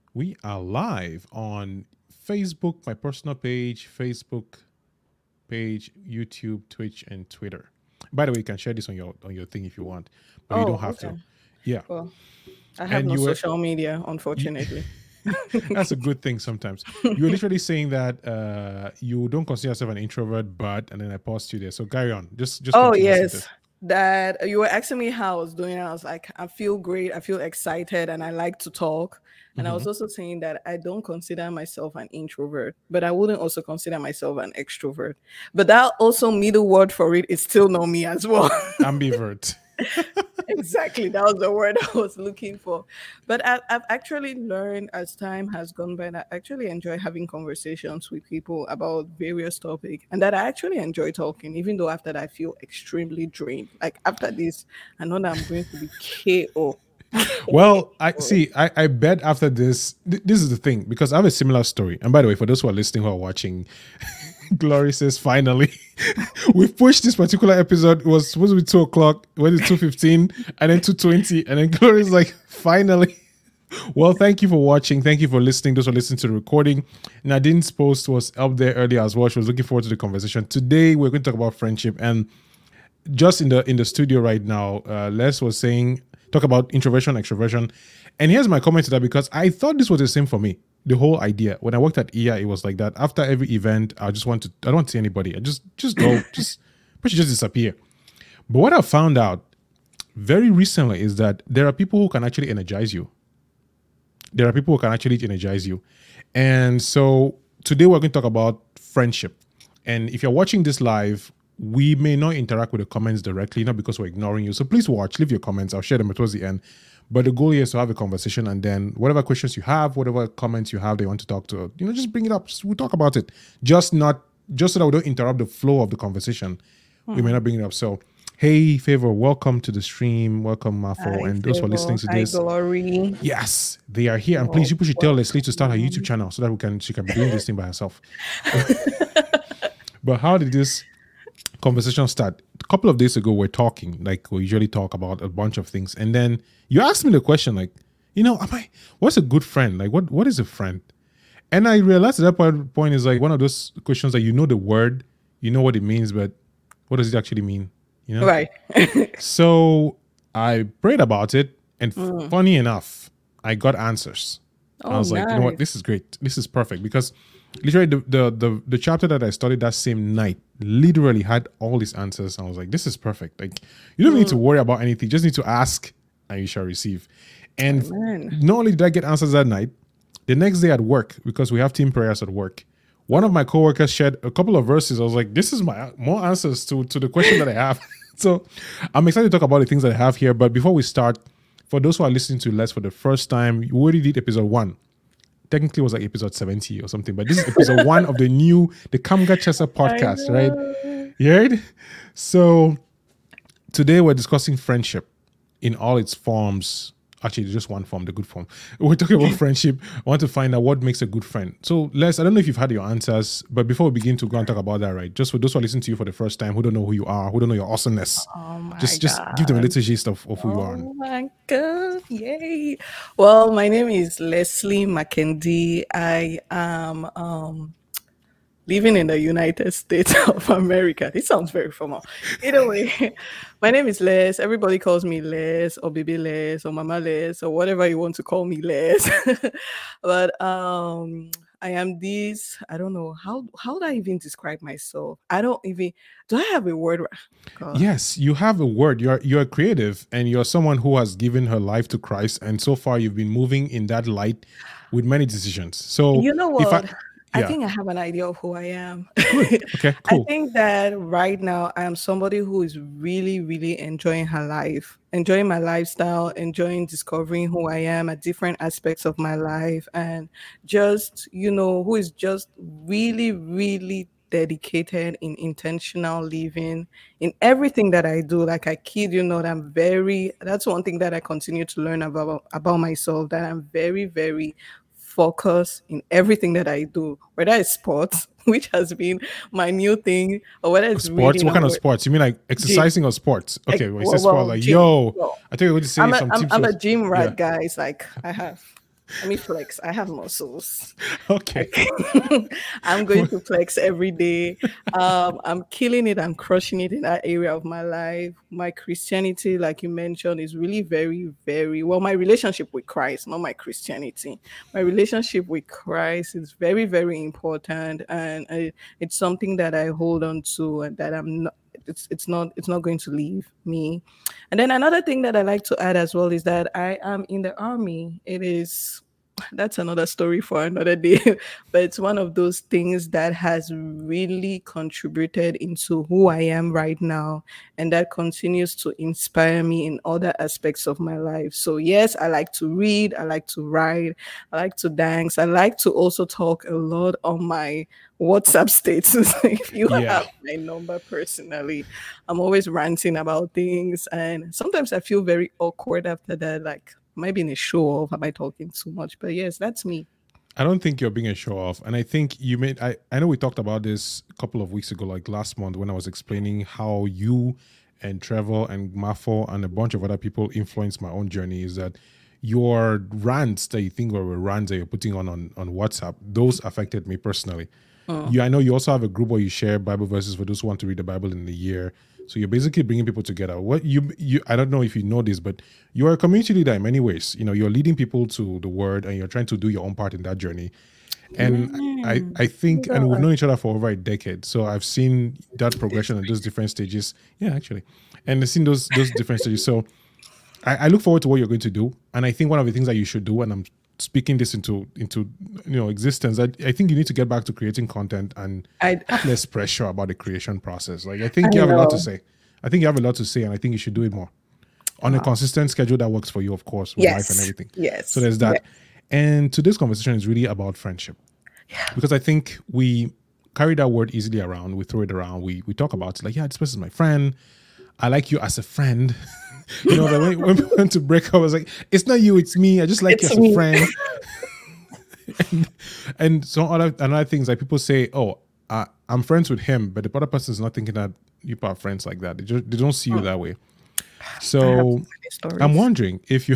We are live on Facebook, my personal page, Facebook page, YouTube, Twitch, and Twitter. By the way, you can share this on your thing if you want, but you don't Oh, have okay. to. Yeah. Well, I have And no you were social media, you, unfortunately. that's a good thing sometimes. You were literally saying that you don't consider yourself an introvert, but and then I paused you there. So carry on. Just Oh, complete the yes. sentence. That you were asking me how I was doing. I was like, I feel great. I feel excited and I like to talk. And I Mm-hmm. was also saying that I don't consider myself an introvert, but I wouldn't also consider myself an extrovert. But that also middle word for it is still not me as well. Ambivert. Exactly. That was the word I was looking for. But I've actually learned as time has gone by that I actually enjoy having conversations with people about various topics and that I actually enjoy talking, even though after that I feel extremely drained. Like after this, I know that I'm going to be KO. Well, I see. I bet after this, this is the thing because I have a similar story. And by the way, for those who are listening who are watching, Glory says finally, we've pushed this particular episode. It was supposed to be 2 o'clock. It went to 2:15, and then 2:20, and then Glory's like finally. Well, thank you for watching. Thank you for listening. Those who are listening to the recording. Nadine's post was up there earlier as well. She was looking forward to the conversation. Today we're going to talk about friendship and just in the studio right now, Les was saying talk about introversion, extroversion, and here's my comment to that because I thought this was the same for me. The whole idea when I worked at EA, it was like that. After every event, I don't want to see anybody. I just go, just push, just disappear. But what I found out very recently is that there are people who can actually energize you. There are people who can actually energize you, and so today we're going to talk about friendship. And if you're watching this live, we may not interact with the comments directly, not because we're ignoring you. So please watch, leave your comments. I'll share them towards the end. But the goal here is to have a conversation, and then whatever questions you have, whatever comments you have, they want to talk to, just bring it up. We'll talk about it. Just so that we don't interrupt the flow of the conversation. We may not bring it up. So, hey, Favor, welcome to the stream. Welcome, Mafo, Hi, and those who are Favor. listening to Hi, this. Glory. Yes, they are here. And please, Well, you should tell Leslie to start her YouTube welcome. channel so that she can be doing this thing by herself. But how did this conversation start? A couple of days ago, we're talking like we usually talk about a bunch of things, and then you asked me the question like, what's a good friend? Like, what is a friend? And I realized at that point is like one of those questions that you know the word, you know what it means, but what does it actually mean? You know. Right. So I prayed about it, and Mm. funny enough, I got answers. I Oh, was like, you know what, nice. this is great. This is perfect because literally the chapter that I studied that same night literally had all these answers. I was like, this is perfect. Like you don't need to Mm. worry about anything. You just need to ask and you shall receive. And Amen. not only did I get answers that night, the next day at work, because we have team prayers at work, one of my coworkers shared a couple of verses. I was like, this is my more answers to the question that I have. So I'm excited to talk about the things that I have here. But before we start, for those who are listening to Les for the first time, you already did episode 1. Technically it was like episode 70 or something, but this is episode 1 of the Kamga Chesa I podcast, right? know. You heard? So today we're discussing friendship in all its forms. Actually, just one form, the good form. We're talking about friendship. I want to find out what makes a good friend. So, Les, I don't know if you've had your answers, but before we begin to go and talk about that, right? Just for those who are listening to you for the first time, who don't know who you are, who don't know your awesomeness, Oh my just give them a God. little gist of who you are. Oh my God. Yay. Well, my name is Leslie McKendy. I am living in the United States of America. This sounds very formal. Either way, my name is Les. Everybody calls me Les or Baby Les or Mama Les or whatever you want to call me Les. But I am this. I don't know how do I even describe myself? I don't even do I have a word? God. Yes, you have a word. You're creative, and you're someone who has given her life to Christ, and so far you've been moving in that light with many decisions. So You know if I, what? I yeah, think I have an idea of who I am. good, okay, I cool. think that right now I am somebody who is really, really enjoying her life, enjoying my lifestyle, enjoying discovering who I am at different aspects of my life, and just, who is just really, really dedicated in intentional living in everything that I do. Like I kid you not, that's one thing that I continue to learn about myself, that I'm very, very focus in everything that I do, whether it's sports, which has been my new thing, or whether it's Sports? reading What or kind of sports? You mean like gym. exercising or sports? Okay, when you say sport, Well, like gym. yo, Well, I think you're going to say I'm a some I'm, tips I'm of a gym yeah. rat, guys. Like I have. Let me flex. I have muscles. Okay. I'm going to flex every day. I'm killing it. I'm crushing it in that area of my life. My Christianity, like you mentioned, is really very, very well. My relationship with Christ, not my Christianity. My relationship with Christ is very, very important, and it's something that I hold on to, and that I'm not. It's not going to leave me. And then another thing that I like to add as well is that I am in the army. It is that's another story for another day. But it's one of those things that has really contributed into who I am right now. And that continues to inspire me in other aspects of my life. So, yes, I like to read, I like to write, I like to dance, I like to also talk a lot on my WhatsApp status. If you Yeah. have my number personally, I'm always ranting about things. And sometimes I feel very awkward after that. Like, am I being a show off? Am I talking too much? But yes, that's me. I don't think you're being a show off. And I think you made, I know we talked about this a couple of weeks ago, like last month, when I was explaining how you and Trevor and Mafo and a bunch of other people influenced my own journey. Is that your rants that you think were rants that you're putting on WhatsApp, those affected me personally. Mm. You, I know you also have a group where you share Bible verses for those who want to read the Bible in a year. So you're basically bringing people together. What you I don't know if you know this, but you're a community leader in many ways. You know, you're leading people to the word, and you're trying to do your own part in that journey. And I Amen. think, and we've God. known each other for over a decade, so I've seen that progression and those different stages. Yeah, actually, and I've seen those different stages. So I look forward to what you're going to do, and I think one of the things that you should do, and I'm speaking this into existence. I think you need to get back to creating content and I have less pressure about the creation process. Like I I think you have a lot to know. say. I think you have a lot to say, and I think you should do it more on a consistent schedule that works for you, of course, with life and Yes. everything. So Yes. there's Yes. that. And today's conversation is really about friendship because I think we carry that word easily around. We throw it around. We talk about it like, yeah, this person's my friend. I like you as a friend. Like when we went to break up, I was like, it's not you, it's me. I just like you It's as a me. friend. And so another things like people say, oh, I'm friends with him, but the other person is not thinking that you are friends like that. They don't see you Mm. that way. I have so So many I'm stories. wondering if you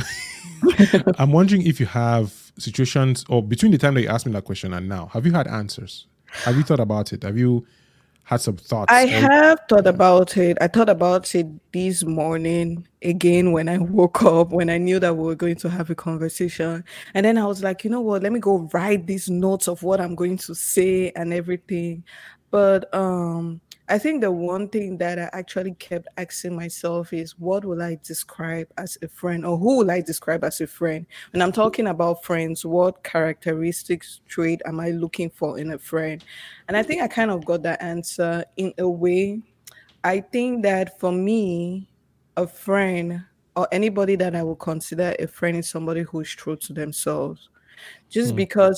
I'm wondering if you have situations or between the time that you asked me that question and now, have you had answers? Have you thought about it? Have you had some thoughts I or have thought about it. I thought about it this morning again when I woke up, when I knew that we were going to have a conversation. And then I was like, you know what, let me go write these notes of what I'm going to say and everything. But I think the one thing that I actually kept asking myself is what will I describe as a friend, or who will I describe as a friend? When I'm talking about friends, what characteristics, trait am I looking for in a friend? And I think I kind of got that answer in a way. I think that for me, a friend or anybody that I would consider a friend is somebody who is true to themselves. Just Hmm, because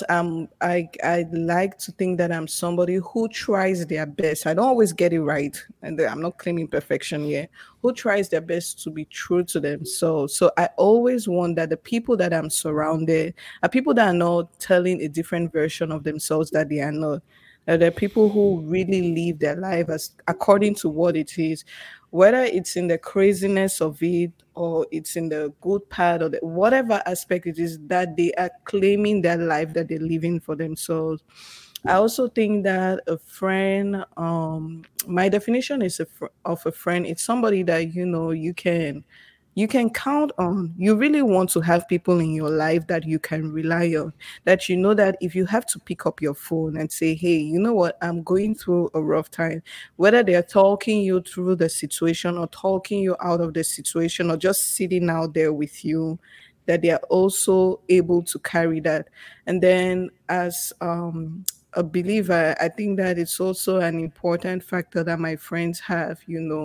I like to think that I'm somebody who tries their best. I don't always get it right, and I'm not claiming perfection here. Who tries their best to be true to themselves. So I always want that the people that I'm surrounded are people that are not telling a different version of themselves that they are not. There are people who really live their life as according to what it is, whether it's in the craziness of it or it's in the good part or whatever aspect it is that they are claiming their life that they're living for themselves. I also think that a friend, my definition is of a friend, it's somebody that you can count on. You really want to have people in your life that you can rely on, that you know that if you have to pick up your phone and say, hey, you know what, I'm going through a rough time, whether they're talking you through the situation or talking you out of the situation or just sitting out there with you, that they are also able to carry that. And then as a believer, I think that it's also an important factor that my friends have,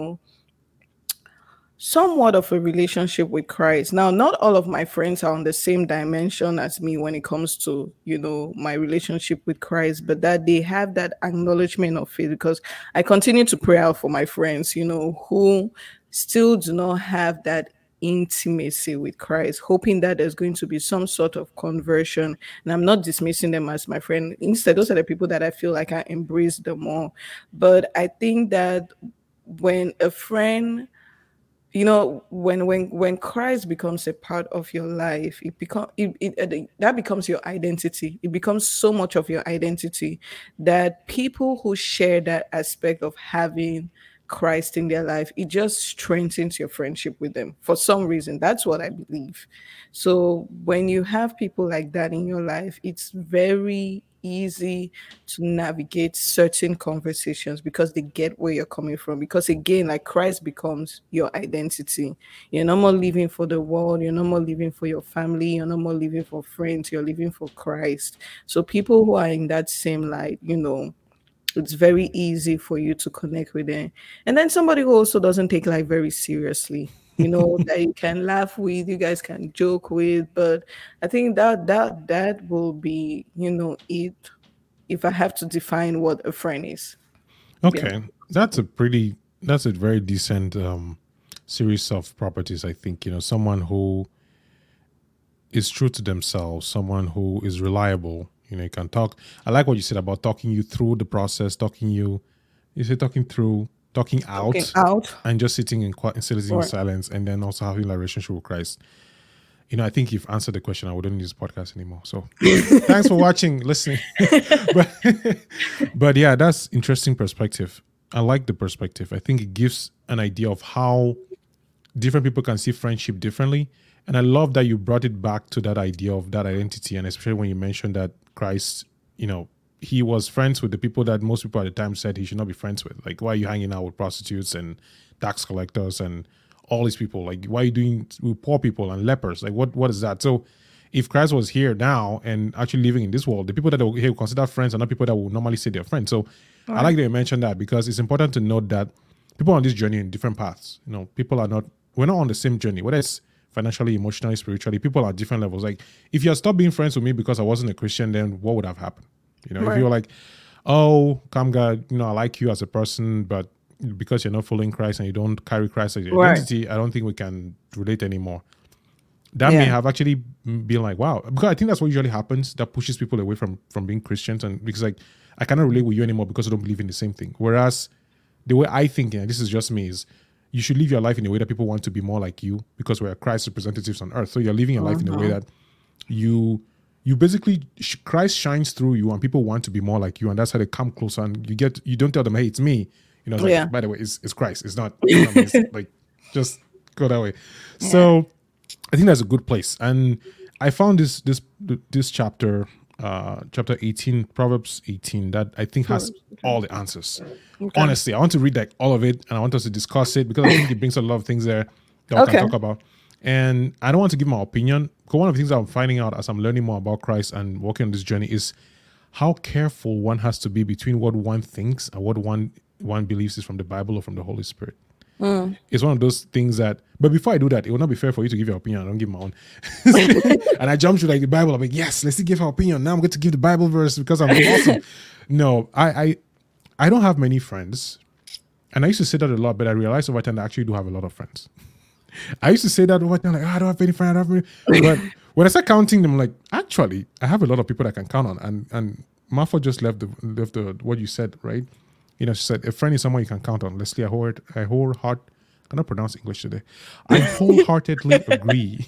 somewhat of a relationship with Christ. Now, not all of my friends are on the same dimension as me when it comes to, my relationship with Christ, but that they have that acknowledgement of faith, because I continue to pray out for my friends, who still do not have that intimacy with Christ, hoping that there's going to be some sort of conversion. And I'm not dismissing them as my friend. Instead, those are the people that I feel like I embrace the more. But I think that when a friend when Christ becomes a part of your life, that becomes your identity. It becomes so much of your identity that people who share that aspect of having Christ in their life, it just strengthens your friendship with them for some reason. That's what I believe. So when you have people like that in your life, it's very easy to navigate certain conversations because they get where you're coming from. Because again, like Christ becomes your identity. You're no more living for the world, you're no more living for your family, you're no more living for friends, you're living for Christ. So people who are in that same light, it's very easy for you to connect with them. And then somebody who also doesn't take life very seriously, that you can laugh with, you guys can joke with. But I think that will be, it, if I have to define what a friend is. Yeah. Okay, that's a very decent series of properties. I think someone who is true to themselves, someone who is reliable. You can talk. I like what you said about talking you through the process, you say talking through, talking Talking out, out. and just sitting in sitting in Or silence, and then also having a relationship with Christ. I think you've answered the question. I wouldn't need this podcast anymore. So thanks for watching, listening. but, but yeah, that's interesting perspective. I like the perspective. I think it gives an idea of how different people can see friendship differently. And I love that you brought it back to that idea of that identity. And especially when you mentioned that Christ, he was friends with the people that most people at the time said he should not be friends with. Like, why are you hanging out with prostitutes and tax collectors and all these people? Like, why are you doing with poor people and lepers? Like, what is that? So if Christ was here now and actually living in this world, the people that he would consider friends are not people that would normally say they're friends. So I like that you mentioned that, because it's important to note that people on this journey in different paths. We're not on the same journey, whether it's financially, emotionally, spiritually. People are at different levels. Like, if you had stopped being friends with me because I wasn't a Christian, then what would have happened? If you were like, oh, Kamga, I like you as a person, but because you're not following Christ and you don't carry Christ as your identity, I don't think we can relate anymore. That may have actually been like, wow, because I think that's what usually happens. That pushes people away from being Christians, and because like, I cannot relate with you anymore because I don't believe in the same thing. Whereas the way I think, and this is just me, is you should live your life in a way that people want to be more like you, because we're Christ representatives on earth. So you're living your life in a way that you basically, Christ shines through you and people want to be more like you, and that's how they come closer. And you don't tell them, hey, it's me. It's like, by the way, it's Christ. It's not, it's like, just go that way. Yeah. So I think that's a good place. And I found this chapter, chapter 18, Proverbs 18, that I think has all the answers. Okay. Honestly, I want to read like all of it, and I want us to discuss it, because I think it brings a lot of things there that we can talk about. And I don't want to give my opinion, because one of the things I'm finding out as I'm learning more about Christ and walking on this journey is how careful one has to be between what one thinks and what one believes is from the Bible or from the Holy Spirit. It's one of those things that, but before I do that, it will not be fair for you to give your opinion. I don't give my own. And I jump to like the Bible. I'm like, yes, let's give our opinion. Now I'm going to give the Bible verse because I'm awesome. No, I don't have many friends. And I used to say that a lot, but I realized over time that I actually do have a lot of friends. I used to say that over time, like, I don't have any friends. But when I start counting them, like, actually, I have a lot of people that I can count on. And Martha just left the what you said, right? She said, a friend is someone you can count on. Leslie, I cannot pronounce English today. I wholeheartedly agree.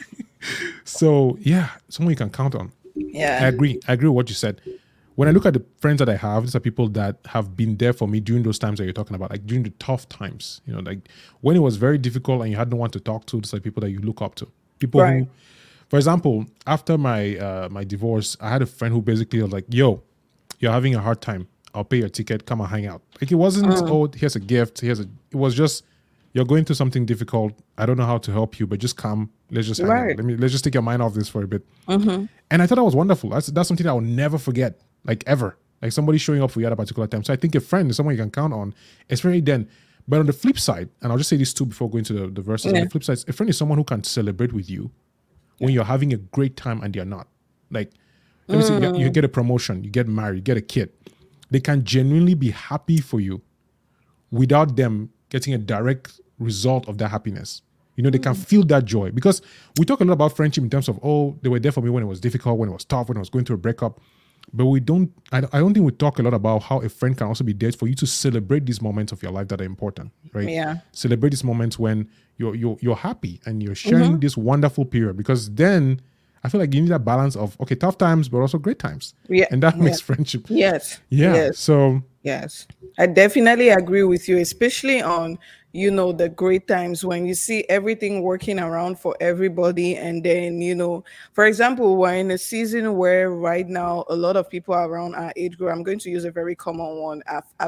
So, yeah, someone you can count on. Yeah. I agree with what you said. When I look at the friends that I have, these are people that have been there for me during those times that you're talking about, like during the tough times, like when it was very difficult and you had no one to talk to. These are people that you look up to. People who, for example, after my my divorce, I had a friend who basically was like, yo, you're having a hard time. I'll pay your ticket. Come and hang out. Like, it wasn't, oh, here's a gift. It was just, you're going through something difficult. I don't know how to help you, but just come. Let's just hang out. Let's just take your mind off this for a bit. And I thought that was wonderful. That's something that I will never forget, like ever. Like somebody showing up for you at a particular time. So I think a friend is someone you can count on, especially then. But on the flip side, and I'll just say this too before going to the verses. On the flip side, a friend is someone who can celebrate with you when you're having a great time and they're not. Like, let me say, you get a promotion, you get married, you get a kid. They can genuinely be happy for you without them getting a direct result of that happiness. They can feel that joy, because we talk a lot about friendship in terms of, oh, they were there for me when it was difficult, when it was tough, when I was going through a breakup. But we don't. I don't think we talk a lot about how a friend can also be there for you to celebrate these moments of your life that are important, right? Yeah. Celebrate these moments when you're happy and you're sharing Mm-hmm. this wonderful period, because then I feel like you need that balance of, okay, tough times but also great times, Yeah. and that Yeah. makes friendship. Yes. Yeah. Yes. So Yes, I definitely agree with you, especially on, the great times when you see everything working around for everybody. And then, for example, we're in a season where right now a lot of people around our age group, I'm going to use a very common one,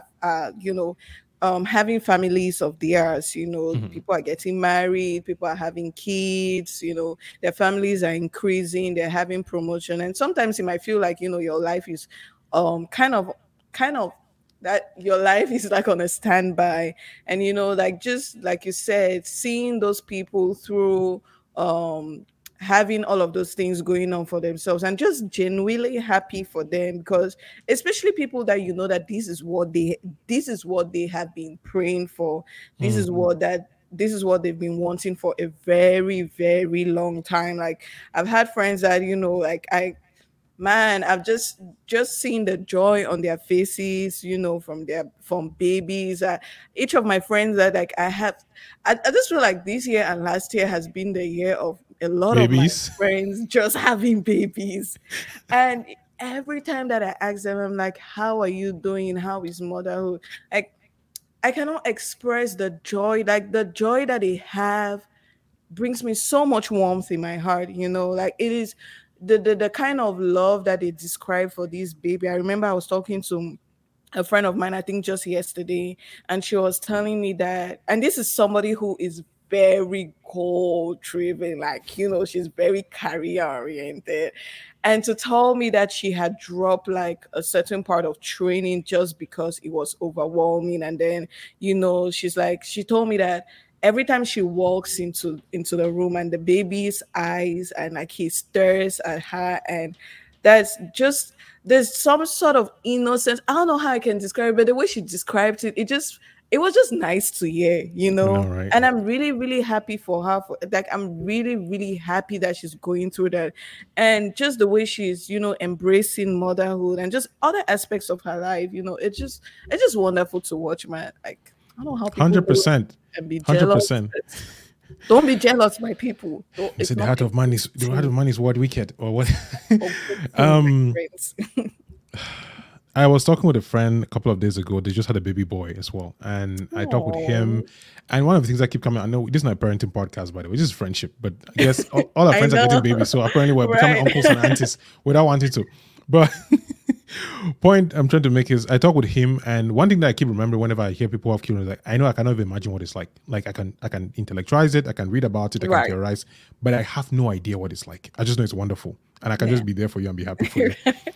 having families of theirs, people are getting married, people are having kids, their families are increasing, they're having promotion. And sometimes it might feel like, your life is kind of that your life is like on a standby. And like, just like you said, seeing those people through, um having all of those things going on for themselves, and just genuinely happy for them, because especially people that that this is what they have been praying for. This is what they've been wanting for a very, very long time. Like, I've had friends that, like, I've just seen the joy on their faces, from babies. Each of my friends that, like, I just feel like this year and last year has been the year of a lot of my babies. friends just having babies. And every time that I ask them, I'm like, how are you doing? How is motherhood? Like, I cannot express the joy, like the joy that they have brings me so much warmth in my heart. Like, it is the kind of love that they describe for this baby. I remember I was talking to a friend of mine, I think just yesterday, and she was telling me that, and this is somebody who is very goal driven, like, she's very career oriented. And to tell me that she had dropped like a certain part of training just because it was overwhelming. And then, she told me that every time she walks into the room, and the baby's eyes, and like he stares at her, and that's just there's some sort of innocence. I don't know how I can describe it, but the way she described it, it was just nice to hear, I know, right? And I'm really, really happy for her. Like, I'm really, really happy that she's going through that, and just the way she's, embracing motherhood and just other aspects of her life. It's just wonderful to watch, man. Like, I don't know how people Hundred do percent. and be Hundred jealous. percent. Don't be jealous, my people. They say It's the not heart a of man is good what wicked, or what? thing, my friends. I was talking with a friend a couple of days ago. They just had a baby boy as well, and I talked with him. Aw. And one of the things that keep coming, I know this is not a parenting podcast, by the way, this is friendship. But I guess all our I friends are know. getting babies, so apparently we're becoming Right. uncles and aunties without wanting to. But point I'm trying to make is, I talk with him, and one thing that I keep remembering whenever I hear people have children is, like, I know I cannot even imagine what it's like. Like, I can intellectualize it, I can read about it, I can Right. theorize, but I have no idea what it's like. I just know it's wonderful, and I can just be there for you and be happy for you.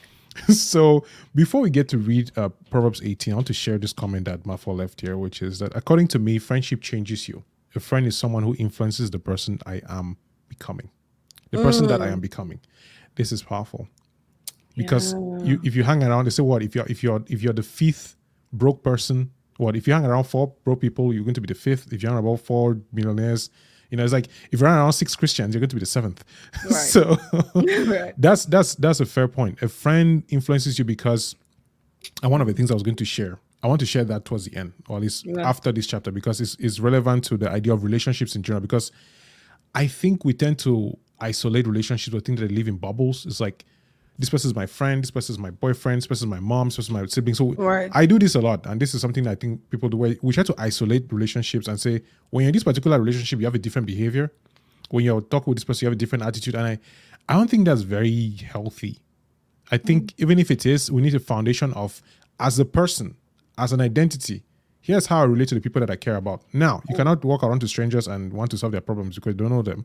So before we get to read Proverbs 18, I want to share this comment that Mafo left here, which is that, according to me, friendship changes you. A friend is someone who influences the person I am becoming, the person that I am becoming. This is powerful, because if you hang around, they say, what, if you're the fifth broke person, what, if you hang around four broke people, you're going to be the fifth. If you hang around four millionaires, it's like, if you hang around six Christians, you're going to be the seventh. Right. So Right. that's a fair point. A friend influences you because, and one of the things I was going to share, I want to share that towards the end, or at least after this chapter, because it's relevant to the idea of relationships in general. Because I think we tend to isolate relationships or think that they live in bubbles. It's like, this person is my friend, this person is my boyfriend, this person is my mom, this person is my sibling. So Right. I do this a lot, and this is something that I think people do, where we try to isolate relationships and say, when you're in this particular relationship, you have a different behavior. When you're talking with this person, you have a different attitude. And I don't think that's very healthy. I think even if it is, we need a foundation of, as a person, as an identity, here's how I relate to the people that I care about. Now, you cannot walk around to strangers and want to solve their problems because you don't know them.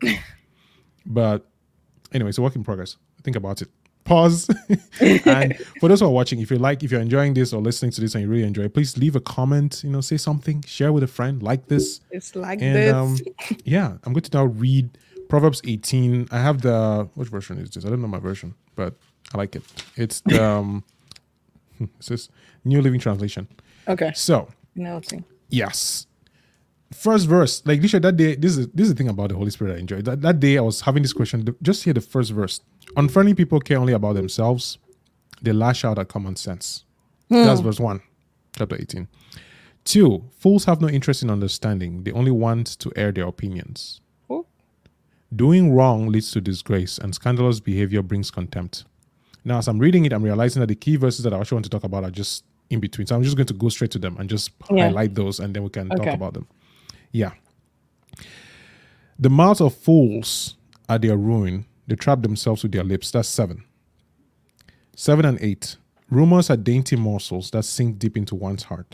But anyway, it's a work in progress. Think about it. Pause. And for those who are watching, if you're enjoying this or listening to this and you really enjoy it, please leave a comment, say something, share with a friend, like this. It's like And this. yeah, I'm going to now read Proverbs 18. I have which version is this? I don't know my version, but I like it. It's the it says New Living Translation. Okay. So Melting. yes, first verse. Like, literally that day, this is the thing about the Holy Spirit I enjoyed. That day I was having this question. Just hear the first verse. Unfriendly people care only about themselves. They lash out at common sense. That's verse 1, chapter 18. 2, fools have no interest in understanding. They only want to air their opinions. Oh. Doing wrong leads to disgrace, and scandalous behavior brings contempt. Now, as I'm reading it, I'm realizing that the key verses that I actually want to talk about are just in between. So I'm just going to go straight to them and just highlight those, and then we can talk about them. Yeah. The mouths of fools are their ruin. They trap themselves with their lips. That's 7. 7 and 8. Rumors are dainty morsels that sink deep into one's heart.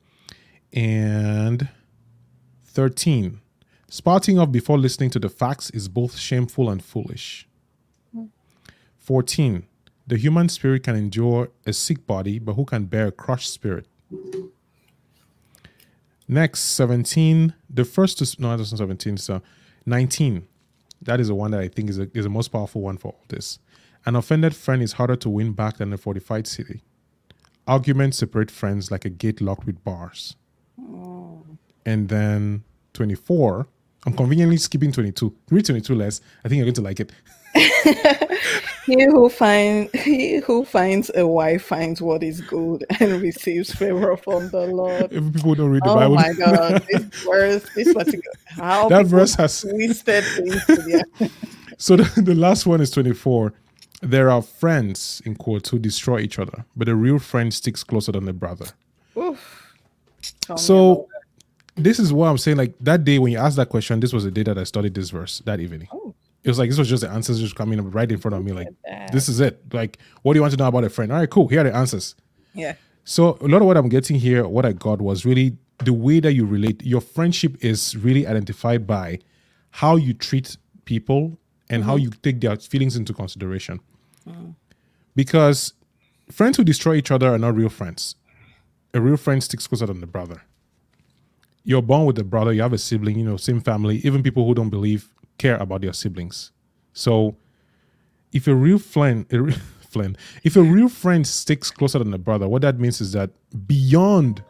And 13. Spouting off before listening to the facts is both shameful and foolish. 14. The human spirit can endure a sick body, but who can bear a crushed spirit? Next, 17. The first to... No, that's not 17. So 19. That is the one that I think is the most powerful one for all this. An offended friend is harder to win back than a fortified city. Arguments separate friends like a gate locked with bars. Oh. And then 24. I'm conveniently skipping 22. Read 22 less. I think you're going to like it. He who finds a wife finds what is good and receives favor from the Lord. If people don't read the Bible. Oh my God, this particular how that verse has twisted into So the last one is 24. There are friends, in quotes, who destroy each other, but a real friend sticks closer than a brother. Oof. So this is what I'm saying. Like that day when you asked that question, this was the day that I studied this verse that evening. Oh. It was like, this was just the answers just coming up right in front of me. Like, this is it. Like, what do you want to know about a friend? All right, cool. Here are the answers. Yeah. So a lot of what I'm getting here, what I got was really the way that you relate. Your friendship is really identified by how you treat people and how you take their feelings into consideration. Because friends who destroy each other are not real friends. A real friend sticks closer than the brother. You're born with a brother, you have a sibling, same family. Even people who don't believe care about their siblings. So if a real friend sticks closer than a brother, what that means is that beyond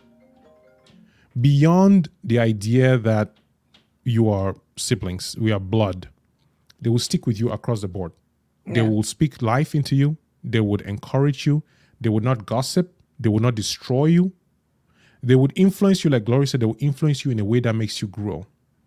the idea that you are siblings, we are blood, they will stick with you across the board. They will speak life into you. They would encourage you. They would not gossip. They would not destroy you. They would influence you, like Glory said, they will influence you in a way that makes you grow.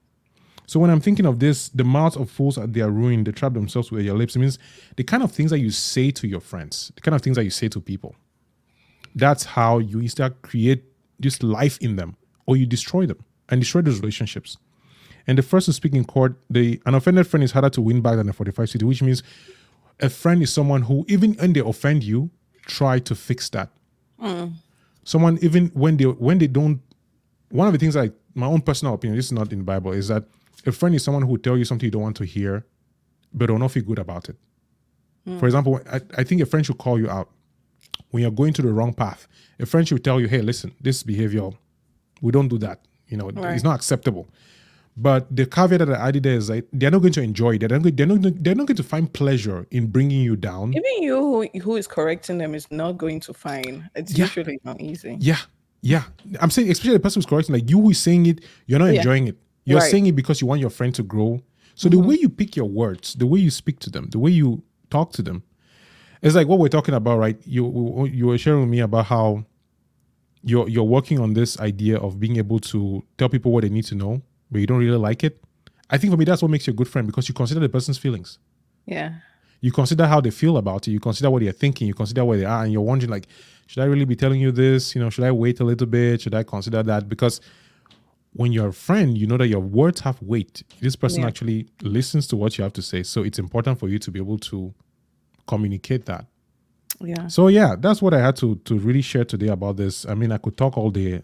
So when I'm thinking of this, the mouths of fools are their ruin. They trap themselves with their lips. It means the kind of things that you say to your friends, the kind of things that you say to people, that's how you start create this life in them, or you destroy them and destroy those relationships. And the first to speak in court, an offended friend is harder to win back than a 45 city, which means a friend is someone who, even when they offend you, try to fix that. Someone, even when they don't, one of the things, like my own personal opinion, this is not in the Bible, is that a friend is someone who will tell you something you don't want to hear, but will not feel good about it. For example, I think a friend should call you out when you're going to the wrong path. A friend should tell you, hey, listen, this behavior, we don't do that. It's not acceptable. But the caveat that I added there is like they're not going to enjoy it. They're not going to find pleasure in bringing you down. Even you who is correcting them is not going to find. It's usually not easy. Yeah. I'm saying, especially the person who's correcting, like you who is saying it, you're not enjoying it. You're saying it because you want your friend to grow. So the way you pick your words, the way you speak to them, the way you talk to them, it's like what we're talking about, right? You were sharing with me about how you're working on this idea of being able to tell people what they need to know, but you don't really like it. I think for me, that's what makes you a good friend, because you consider the person's feelings. Yeah. You consider how they feel about it. You consider what they're thinking. You consider where they are, and you're wondering, like, should I really be telling you this? Should I wait a little bit? Should I consider that? Because when you're a friend, you know that your words have weight. This person actually listens to what you have to say. So it's important for you to be able to communicate that. Yeah. So yeah, that's what I had to really share today about this. I mean, I could talk all day.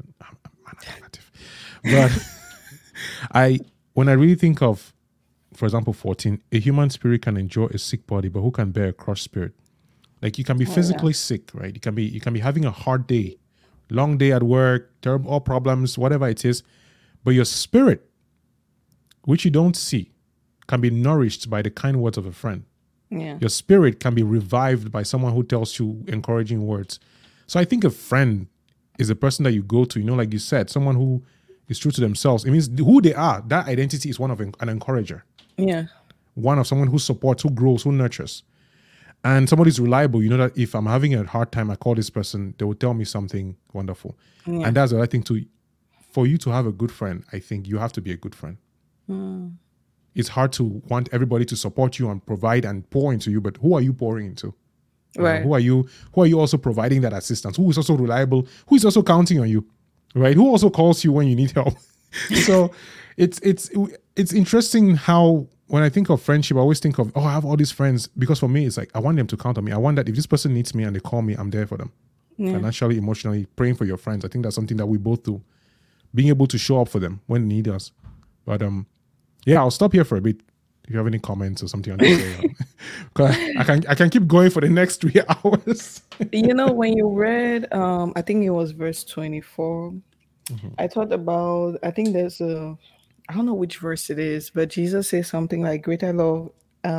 But when I really think of, for example, 14, a human spirit can endure a sick body, but who can bear a crushed spirit? Like you can be physically sick, right? You can be having a hard day, long day at work, terrible all problems, whatever it is. But your spirit, which you don't see, can be nourished by the kind words of a friend. Yeah. Your spirit can be revived by someone who tells you encouraging words. So I think a friend is a person that you go to, like you said, someone who is true to themselves. It means who they are. That identity is one of an encourager. Yeah. One of someone who supports, who grows, who nurtures. and somebody's reliable, you know that if I'm having a hard time, I call this person, they will tell me something wonderful. Yeah. And that's what I think too. For you to have a good friend, I think you have to be a good friend. It's hard to want everybody to support you and provide and pour into you, but who are you pouring into? Right. Who are you also providing that assistance? Who is also reliable? Who is also counting on you? Right? Who also calls you when you need help? So it's interesting how when I think of friendship, I always think of, I have all these friends, because for me it's like I want them to count on me. I want that if this person needs me and they call me, I'm there for them. Financially, emotionally, praying for your friends. I think that's something that we both do. Being able to show up for them when they need us. But yeah, I'll stop here for a bit. If you have any comments or something on this, I can keep going for the next 3 hours. You know, when you read, I think it was verse 24. I thought about, I think there's I don't know which verse it is, but Jesus says something like, "Greater love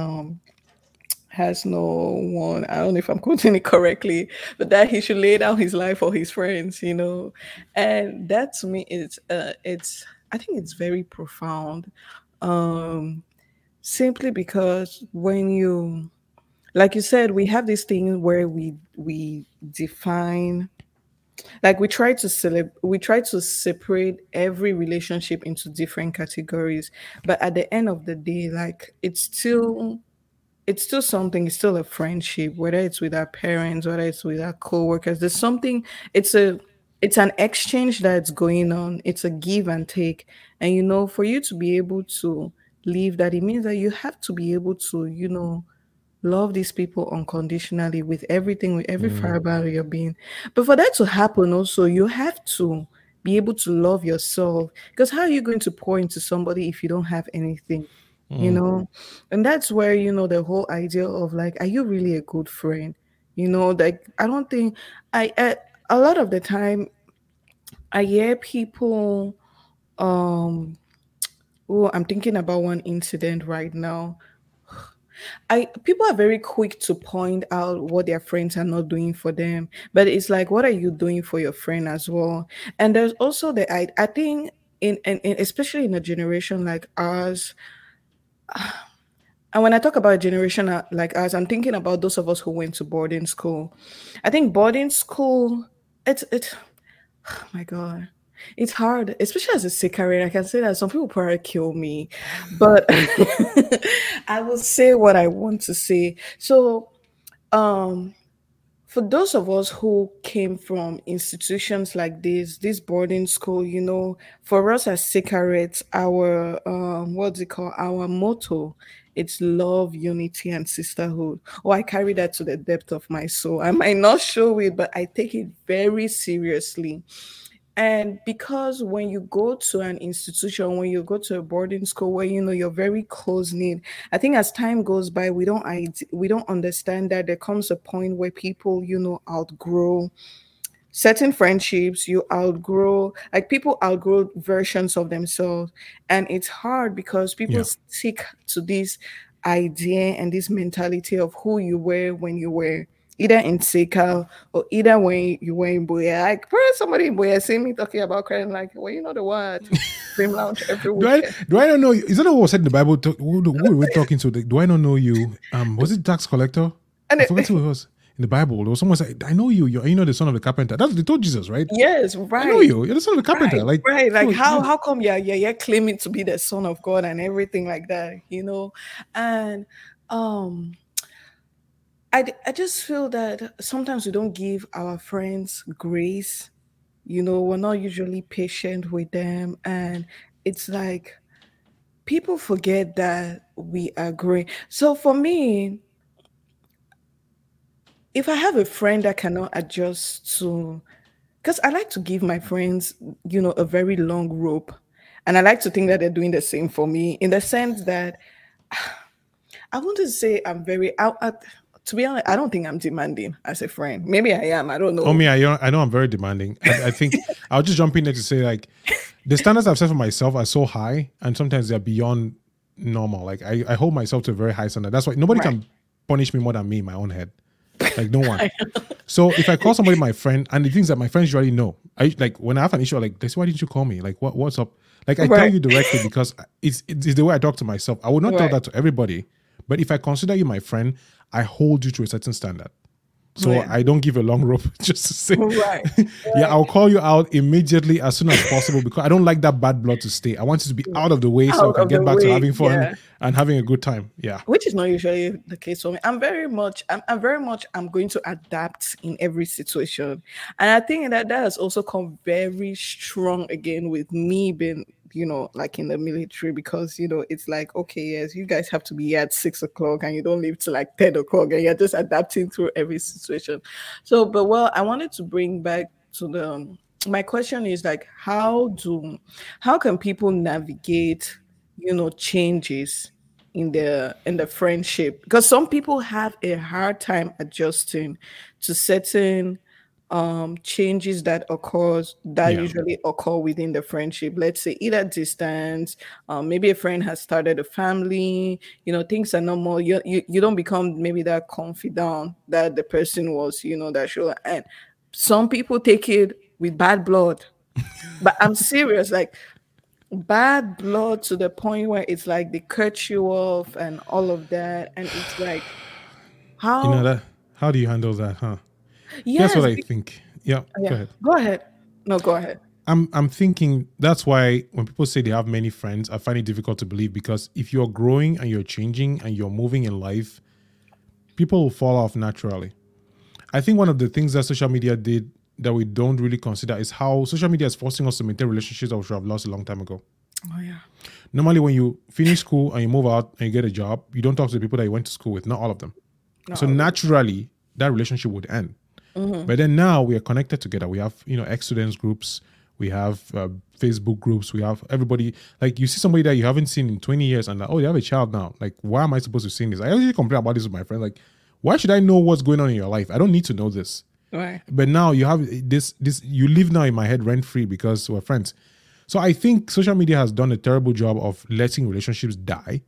has no one." I don't know if I'm quoting it correctly, but that he should lay down his life for his friends, you know. And that to me is, I think it's very profound. Simply because when you, like you said, we have this thing where we define, like we try to separate every relationship into different categories, but at the end of the day, like it's still something, it's still a friendship, whether it's with our parents, whether it's with our co-workers. There's something, it's an exchange that's going on. It's a give and take. And you know, for you to be able to leave that, it means that you have to be able to, you know, love these people unconditionally with everything, with every fiber of your being. But for that to happen, also, you have to be able to love yourself. Because how are you going to pour into somebody if you don't have anything? You know, and that's where, you know, the whole idea of like, are you really a good friend? You know, like I don't think a lot of the time I hear people, um oh, I'm thinking about one incident right now. I People are very quick to point out what their friends are not doing for them, but it's like, what are you doing for your friend as well? And there's also I think especially in a generation like ours, and when I talk about a generation like us, I'm thinking about those of us who went to boarding school. I think boarding school, it's oh my god, it's hard, especially as a Sikarian. I can say that some people probably kill me, but I will say what I want to say. So, um, for those of us who came from institutions like this boarding school, you know, for us as Sikarites, our what's it called? Our motto, it's love, unity, and sisterhood. Oh, I carry that to the depth of my soul. I might not show it, but I take it very seriously. And because when you go to an institution, when you go to a boarding school where you know you're very close knit, I think as time goes by, we don't understand that there comes a point where people, you know, outgrow certain friendships. You outgrow, like people outgrow versions of themselves, and it's hard because people Yeah. stick to this idea and this mentality of who you were when you were either in Seika or either when you were in Boya. Like, where somebody in Boya see me talking about credit, like, well, you know the word, Dream Lounge every weekend. Do I not know you? Is that not what was said in the Bible? Who were we talking to? Do I not know you? Was it tax collector? And I forgot who it was in the Bible. There was someone said, I know you. You're the son of the carpenter. That's what they told Jesus, right? yes, right. I know you. You're the son of the carpenter. Right. Like oh, how come you're claiming to be the son of God and everything like that, you know? And I just feel that sometimes we don't give our friends grace. You know, we're not usually patient with them. And it's like people forget that we are growing. So for me, if I have a friend that cannot adjust to, because I like to give my friends, you know, a very long rope. And I like to think that they're doing the same for me in the sense that I want to say I'm very out. To be honest, I don't think I'm demanding as a friend. Maybe I am. I don't know. Oh, me, I know I'm very demanding. I think I'll just jump in there to say, like, the standards I've set for myself are so high, and sometimes they're beyond normal. Like, I hold myself to a very high standard. That's why nobody can punish me more than me in my own head. Like, no one. So if I call somebody my friend, and the things that my friends usually know, I like when I have an issue, like, why didn't you call me? Like, what's up? Like, I tell you directly because it's the way I talk to myself. I would not tell that to everybody. But if I consider you my friend, I hold you to a certain standard. So Yeah. I don't give a long rope just to say, Right. yeah, I'll call you out immediately as soon as possible because I don't like that bad blood to stay. I want it to be out of the way so I Out can of get the back to way. having fun Yeah. and having a good time. Yeah. Which is not usually the case for me. I'm very much I'm going to adapt in every situation. And I think that has also come very strong again with me being, like in the military, because it's like, okay, yes, you guys have to be here at 6 o'clock and you don't leave till like 10 o'clock and you're just adapting through every situation. So, but well, I wanted to bring back to my question is like how can people navigate, changes in the friendship, because some people have a hard time adjusting to certain changes that Yeah. usually occur within the friendship. Let's say either distance, maybe a friend has started a family, things are no more, you don't become maybe that confidant that the person was, that should. And some people take it with bad blood, but I'm serious, like bad blood to the point where it's like they cut you off and all of that. And it's like, You know how? that how do you handle that, huh? Here's what Yes. I think. Yeah, go Yeah. ahead. Go ahead. No, go ahead. I'm thinking that's why when people say they have many friends, I find it difficult to believe because if you're growing and you're changing and you're moving in life, people will fall off naturally. I think one of the things that social media did that we don't really consider is how social media is forcing us to maintain relationships that we should have lost a long time ago. Oh yeah. Normally, when you finish school and you move out and you get a job, you don't talk to the people that you went to school with, not all of them. Not So all of it. naturally, that relationship would end. But then now we are connected together. We have, ex-students groups, we have Facebook groups, we have everybody. Like you see somebody that you haven't seen in 20 years and like, oh, you have a child now. Like, why am I supposed to see this? I usually complain about this with my friends. Like, why should I know what's going on in your life? I don't need to know this. Right. But now you have this you live now in my head rent free because we're friends. So I think social media has done a terrible job of letting relationships die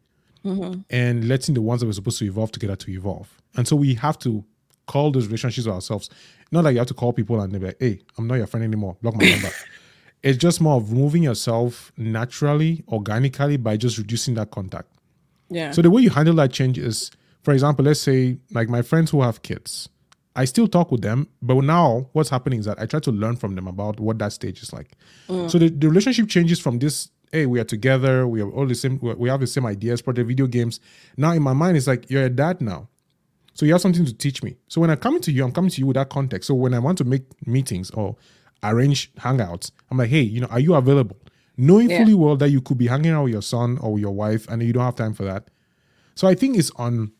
and letting the ones that were supposed to evolve together to evolve. And so we have to call those relationships ourselves. Not like you have to call people and they're like, hey, I'm not your friend anymore. Block my number. It's just more of removing yourself naturally, organically by just reducing that contact. Yeah. So the way you handle that change is, for example, let's say like my friends who have kids, I still talk with them, but now what's happening is that I try to learn from them about what that stage is like. So the relationship changes from this, hey, we are together, we are all the same, we have the same ideas, project video games. Now in my mind, it's like, you're a dad now. So you have something to teach me. So when I'm coming to you with that context. So when I want to make meetings or arrange hangouts, I'm like, hey, are you available? Knowing fully well that you could be hanging out with your son or your wife and you don't have time for that. So I think it's on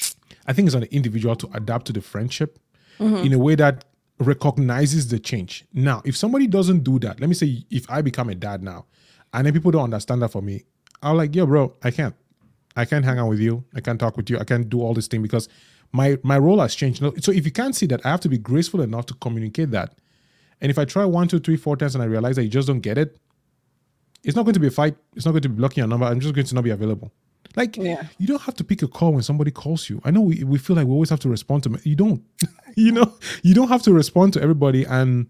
the individual to adapt to the friendship in a way that recognizes the change. Now, if somebody doesn't do that, let me say if I become a dad now and then people don't understand that for me, I'm like, yo, bro, I can't hang out with you. I can't talk with you. I can't do all this thing because my role has changed. So if you can't see that, I have to be graceful enough to communicate that. And if I try 1, 2, 3, 4 times and I realize that you just don't get it, it's not going to be a fight. It's not going to be blocking your number. I'm just going to not be available. Like, you don't have to pick a call when somebody calls you. I know we feel like we always have to respond to them. You don't. You don't have to respond to everybody. And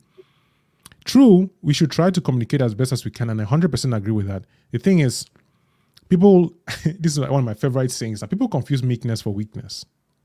true, we should try to communicate as best as we can. And I 100% agree with that. The thing is, people, this is one of my favorite sayings, that people confuse meekness for weakness.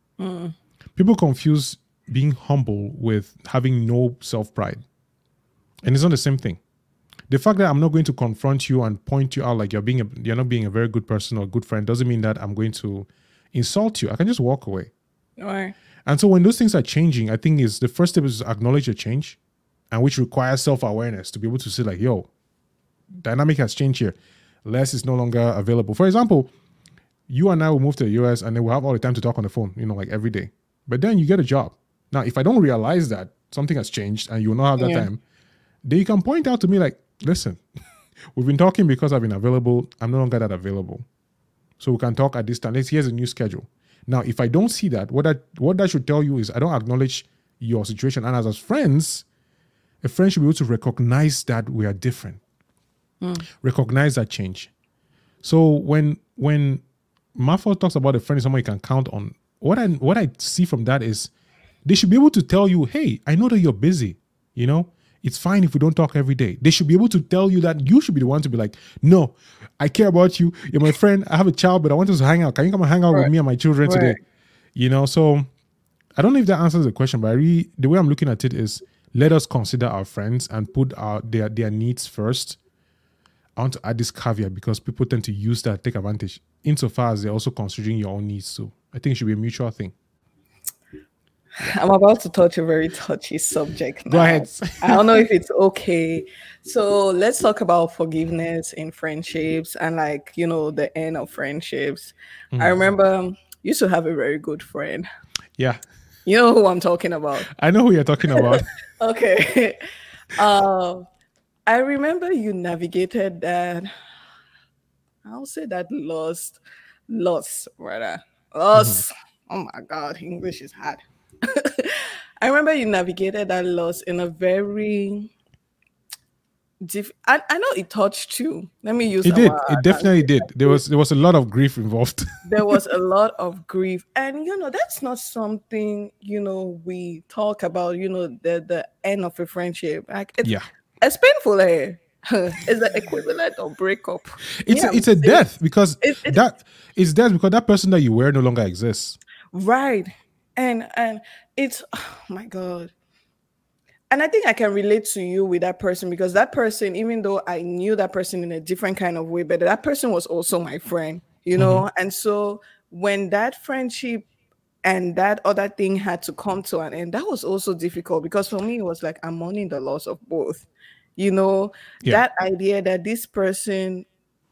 People confuse being humble with having no self-pride. And it's not the same thing. The fact that I'm not going to confront you and point you out like you're not being a very good person or a good friend doesn't mean that I'm going to insult you. I can just walk away. Right. And so when those things are changing, I think is the first step is to acknowledge a change, and which requires self-awareness to be able to say like, yo, dynamic has changed here. Les is no longer available. For example, you and I will move to the US and then we'll have all the time to talk on the phone, like every day. But then you get a job. Now, if I don't realize that something has changed and you will not have that time, then you can point out to me like, listen, we've been talking because I've been available. I'm no longer that available. So we can talk at this time. Here's a new schedule. Now, if I don't see that, what that should tell you is I don't acknowledge your situation. And as friends, a friend should be able to recognize that we are different. Recognize that change. So when Mafo talks about a friend is someone you can count on, what I see from that is they should be able to tell you, hey, I know that you're busy, it's fine if we don't talk every day. They should be able to tell you that. You should be the one to be like, no, I care about you. You're my friend. I have a child, but I want us to hang out. Can you come and hang out with me and my children today? So I don't know if that answers the question, but the way I'm looking at it is, let us consider our friends and put their needs first. I want to add this caveat because people tend to use that, take advantage, insofar as they're also considering your own needs. So I think it should be a mutual thing. I'm about to touch a very touchy subject now. Go ahead. I don't know if it's okay. So let's talk about forgiveness in friendships and the end of friendships. I remember used to have a very good friend. Yeah. You know who I'm talking about. I know who you're talking about. Okay. I remember you navigated that. I'll say that loss, rather. Loss. Oh my God, English is hard. I remember you navigated that loss in a very I know it touched you. Let me use It did. It definitely did. There was a lot of grief involved. There was a lot of grief, and that's not something we talk about. The end of a friendship, it's painful. It's the equivalent of breakup. It's a death because that person that you were no longer exists. Right. And it's, oh my God. And I think I can relate to you with that person, because that person, even though I knew that person in a different kind of way, but that person was also my friend, And so when that friendship and that other thing had to come to an end, that was also difficult, because for me, it was like I'm mourning the loss of both. That idea that this person,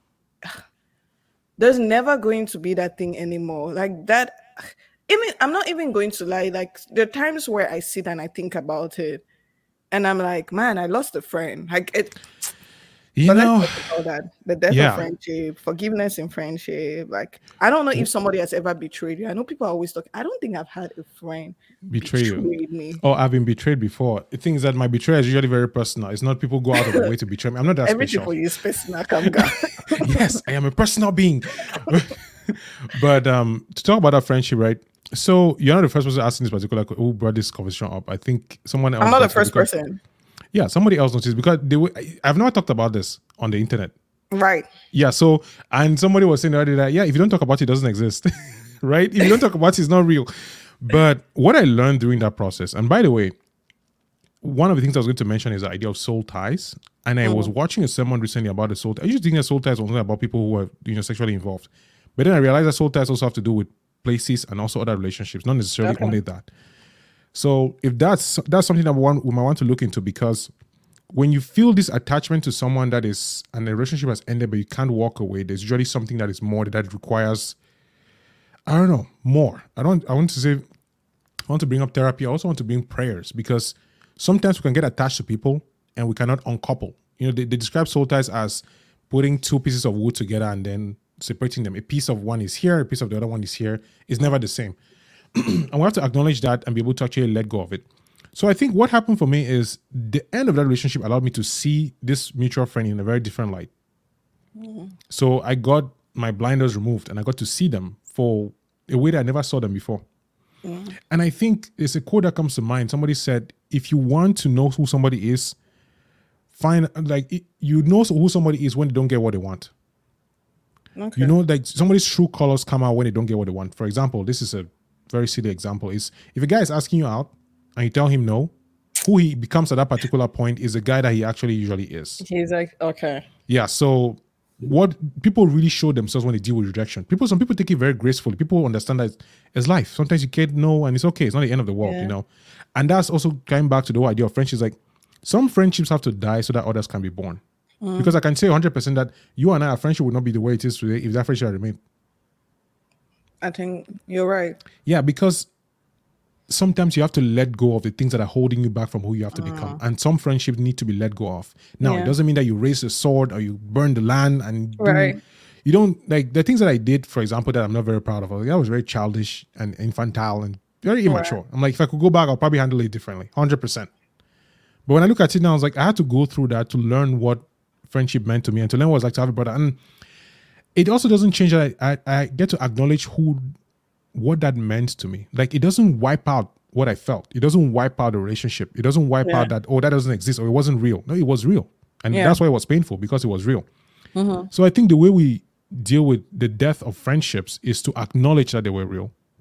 there's never going to be that thing anymore. Like that. I'm not even going to lie. Like, there are times where I sit and I think about it, and I'm like, man, I lost a friend. Like it. Let's talk about that. The death of friendship, forgiveness in friendship. Like, I don't know if somebody has ever betrayed you. I know people are always talk. I don't think I've had a friend betray me. Oh, I've been betrayed before. The thing is that my betrayal is usually very personal. It's not people go out of their way to betray me. I'm not that Everything special. for you is personal. Come on. Yes, I am a personal being. But to talk about that friendship, right? So you're not the first person asking this particular who brought this conversation up. I think someone else. I'm not the first person. Yeah, somebody else noticed, because I've never talked about this on the internet. Right. Yeah. So, and somebody was saying already that, if you don't talk about it, it doesn't exist. Right? If you don't talk about it, it's not real. But what I learned during that process, and by the way, one of the things I was going to mention is the idea of soul ties. And I was watching a sermon recently about the soul ties. I used to think that soul ties was only about people who are sexually involved. But then I realized that soul ties also have to do with places and also other relationships, not necessarily only that. So if that's something that we might want to look into, because when you feel this attachment to someone that is, and the relationship has ended, but you can't walk away, there's usually something that is more, that requires, I don't know, more. I want to bring up therapy. I also want to bring prayers, because sometimes we can get attached to people and we cannot uncouple. They describe soul ties as putting two pieces of wood together and then separating them. A piece of one is here, a piece of the other one is here. It's never the same. And we have to acknowledge that and be able to actually let go of it. So I think what happened for me is the end of that relationship allowed me to see this mutual friend in a very different light. So I got my blinders removed and I got to see them for a way that I never saw them before. And I think there's a quote that comes to mind. Somebody said, if you want to know who somebody is, you know who somebody is when they don't get what they want. Okay. Like somebody's true colors come out when they don't get what they want. For example, this is a very silly example, is if a guy is asking you out and you tell him no, who he becomes at that particular point is the guy that he actually usually is. He's like, okay. Yeah, so what people really show themselves when they deal with rejection. Some people take it very gracefully. People understand that it's life. Sometimes you can't know and it's okay. It's not the end of the world, And that's also going back to the whole idea of friendships. Like, some friendships have to die so that others can be born. Because I can say 100% that you and I, our friendship would not be the way it is today if that friendship had remained. I think you're right. Yeah, because sometimes you have to let go of the things that are holding you back from who you have to become. And some friendships need to be let go of. Now, it doesn't mean that you raise a sword or you burn the land and you don't, like, the things that I did, for example, that I'm not very proud of. I was very childish and infantile and very immature. I'm like, if I could go back, I'll probably handle it differently, 100%. But when I look at it now, I was like, I had to go through that to learn what friendship meant to me and to learn what it's like to have a brother. And it also doesn't change that I get to acknowledge what that meant to me. Like, it doesn't wipe out what I felt. It doesn't wipe out the relationship. It doesn't wipe out that, that doesn't exist or it wasn't real. No, it was real. And that's why it was painful, because it was real. So I think the way we deal with the death of friendships is to acknowledge that they were real,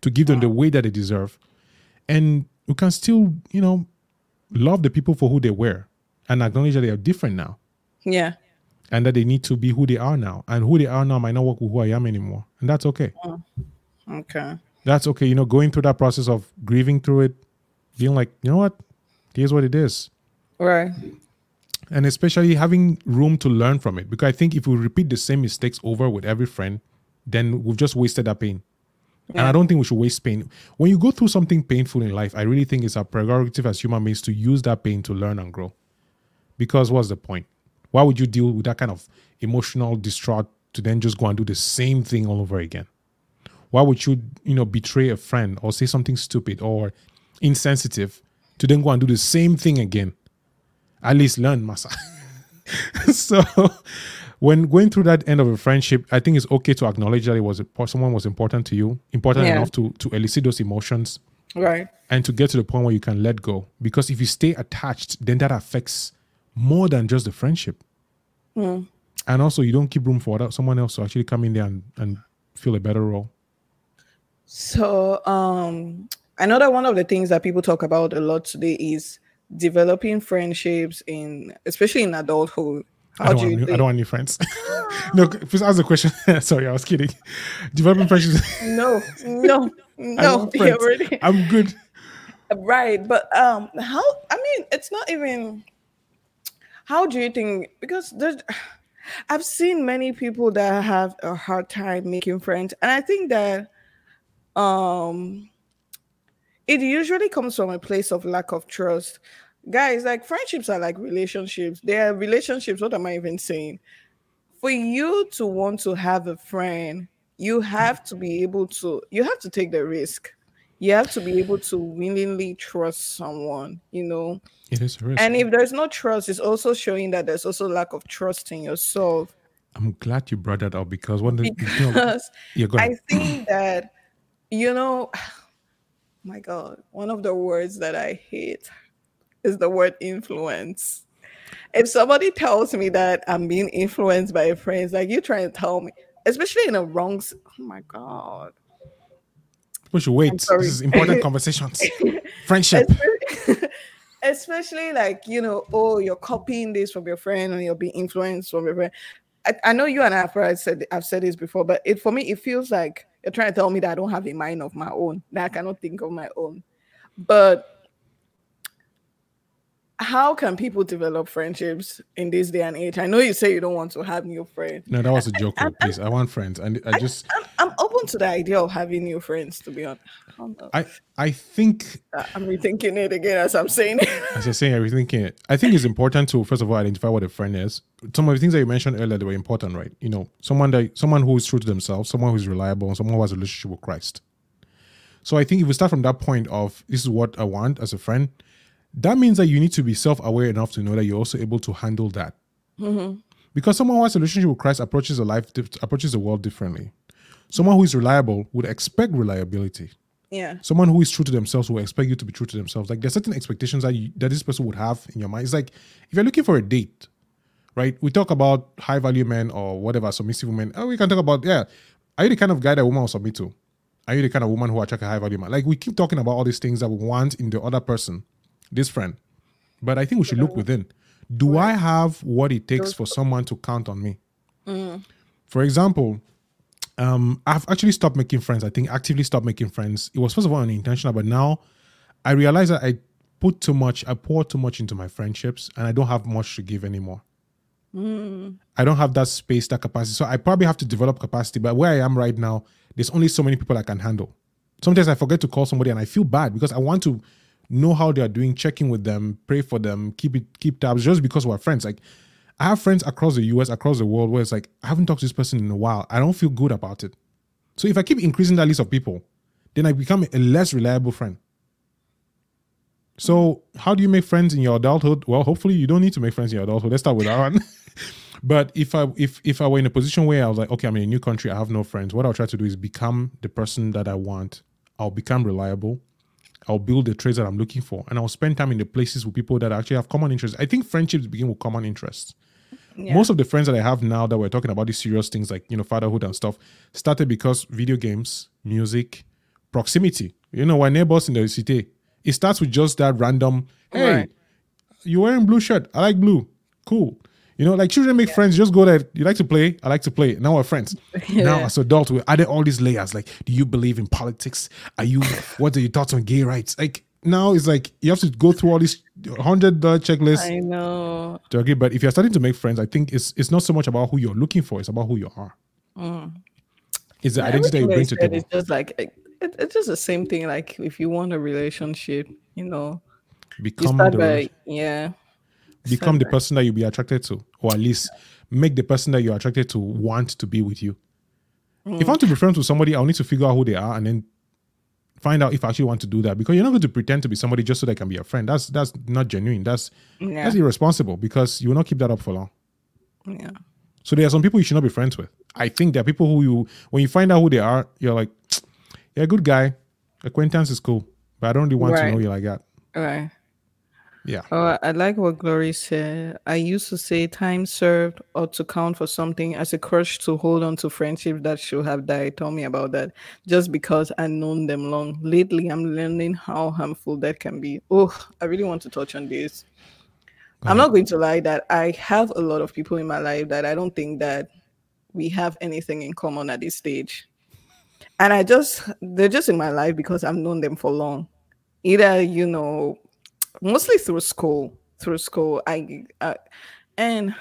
to give them the way that they deserve. And we can still, love the people for who they were and acknowledge that they are different now. Yeah. And that they need to be who they are now. And who they are now might not work with who I am anymore. And that's okay. Okay. That's okay. Going through that process of grieving through it, being like, you know what? Here's what it is. Right. And especially having room to learn from it. Because I think if we repeat the same mistakes over with every friend, then we've just wasted that pain. Yeah. And I don't think we should waste pain. When you go through something painful in life, I really think it's our prerogative as human beings to use that pain to learn and grow. Because what's the point? Why would you deal with that kind of emotional distraught to then just go and do the same thing all over again? Why would you, betray a friend or say something stupid or insensitive to then go and do the same thing again? At least learn, Masa. So when going through that end of a friendship, I think it's okay to acknowledge that someone was important to you, important enough to elicit those emotions. Right. And to get to the point where you can let go. Because if you stay attached, then that affects more than just the friendship. And also, you don't keep room for someone else to actually come in there and fill a better role. So, I know that one of the things that people talk about a lot today is developing friendships especially in adulthood. I don't want any friends. No, please ask the question. Sorry, I was kidding. Developing friendships. No. I'm good. Right, but it's not even. How do you think? Because I've seen many people that have a hard time making friends, and I think that it usually comes from a place of lack of trust. Guys, like friendships are like relationships. They are relationships. What am I even saying? For you to want to have a friend, you have to take the risk. You have to be able to willingly trust someone, It is a risk. And if there's no trust, it's also showing that there's also lack of trust in yourself. I'm glad you brought that up because I think that, my God, one of the words that I hate is the word influence. If somebody tells me that I'm being influenced by a friend, it's like you're trying to tell me, especially in a wrong. Oh my God. We should wait. This is important conversations. Friendship. Especially like, you're copying this from your friend and you're being influenced from your friend. I know you and I have said this before, but for me, it feels like you're trying to tell me that I don't have a mind of my own, that I cannot think of my own. But how can people develop friendships in this day and age? I know you say you don't want to have new friends. No, that was a joke, please. I want friends. And I'm open to the idea of having new friends, to be honest. I think I'm rethinking it again as I'm saying it. As you're saying, rethinking it. I think it's important to, first of all, identify what a friend is. Some of the things that you mentioned earlier, they were important, right? Someone who is true to themselves, someone who is reliable, and someone who has a relationship with Christ. So I think if we start from that point of this is what I want as a friend, that means that you need to be self-aware enough to know that you're also able to handle that. Mm-hmm. Because someone who has a relationship with Christ approaches the world differently. Someone who is reliable would expect reliability. Yeah. Someone who is true to themselves will expect you to be true to themselves. Like there's certain expectations that this person would have in your mind. It's like if you're looking for a date, right? We talk about high value men or whatever, submissive women. We can talk about, are you the kind of guy that a woman will submit to? Are you the kind of woman who attract a high value man? Like we keep talking about all these things that we want in the other person. This friend. But I think we should look within. Do I have what it takes for someone to count on me? For example, I've actually stopped making friends. I think actively stopped making friends. It was first of all unintentional, but now I realize that I pour too much into my friendships and I don't have much to give anymore. I don't have that space, that capacity. So I probably have to develop capacity. But where I am right now, there's only so many people I can handle. Sometimes I forget to call somebody and I feel bad because I want to know how they are doing, checking with them, pray for them, keep tabs, just because we're friends. Like I have friends across the US, across the world, where it's like, I haven't talked to this person in a while. I don't feel good about it. So if I keep increasing that list of people, then I become a less reliable friend. So how do you make friends in your adulthood? Well, hopefully you don't need to make friends in your adulthood. Let's start with that one. But if I were in a position where I was like, okay, I'm in a new country, I have no friends, what I'll try to do is become the person that I want. I'll become reliable. I'll build the traits that I'm looking for, and I'll spend time in the places with people that actually have common interests. I think friendships begin with common interests. Yeah. Most of the friends that I have now that we're talking about these serious things like, fatherhood and stuff started because video games, music, proximity. You know, we're neighbors in the city. It starts with just that random, Right. hey, you're wearing blue shirt. I like blue. Cool. You know, like children make friends, just go there. You like to play? I like to play. Now we're friends. Now, Yeah. as adults, we added all these layers. Like, do you believe in politics? What are your thoughts on gay rights? Like, now it's like you have to go through all these $100 checklists I know. to agree. But if you're starting to make friends, I think it's not so much about who you're looking for, it's about who you are. It's the Yeah, identity that you everything they bring to the said is table. just like it's just the same thing. Like if you want a relationship, you know, you Become start the by relation, yeah, become start the by person that you'll be attracted to, or at least make the person that you're attracted to want to be with you. If I want to be friends with somebody, I'll need to figure out who they are and then find out if I actually want to do that. Because you're not going to pretend to be somebody just so they can be a friend. That's not genuine. That's yeah, irresponsible because you will not keep that up for long. yeah. So there are some people you should not be friends with. I think there are people who when you find out who they are, you're like, yeah, good guy. Acquaintance is cool. But I don't really want to know Right, you like that. right. Yeah. Oh, I like what Glory said. I used to say time served or to count for something as a crutch to hold on to friendships that should have died. Tell me about that. Just because I've known them long. Lately, I'm learning how harmful that can be. Oh, I really want to touch on this. Go I'm ahead. not going to lie that I have a lot of people in my life that I don't think that we have anything in common at this stage. And they're just in my life because I've known them for long. Either, mostly through school. And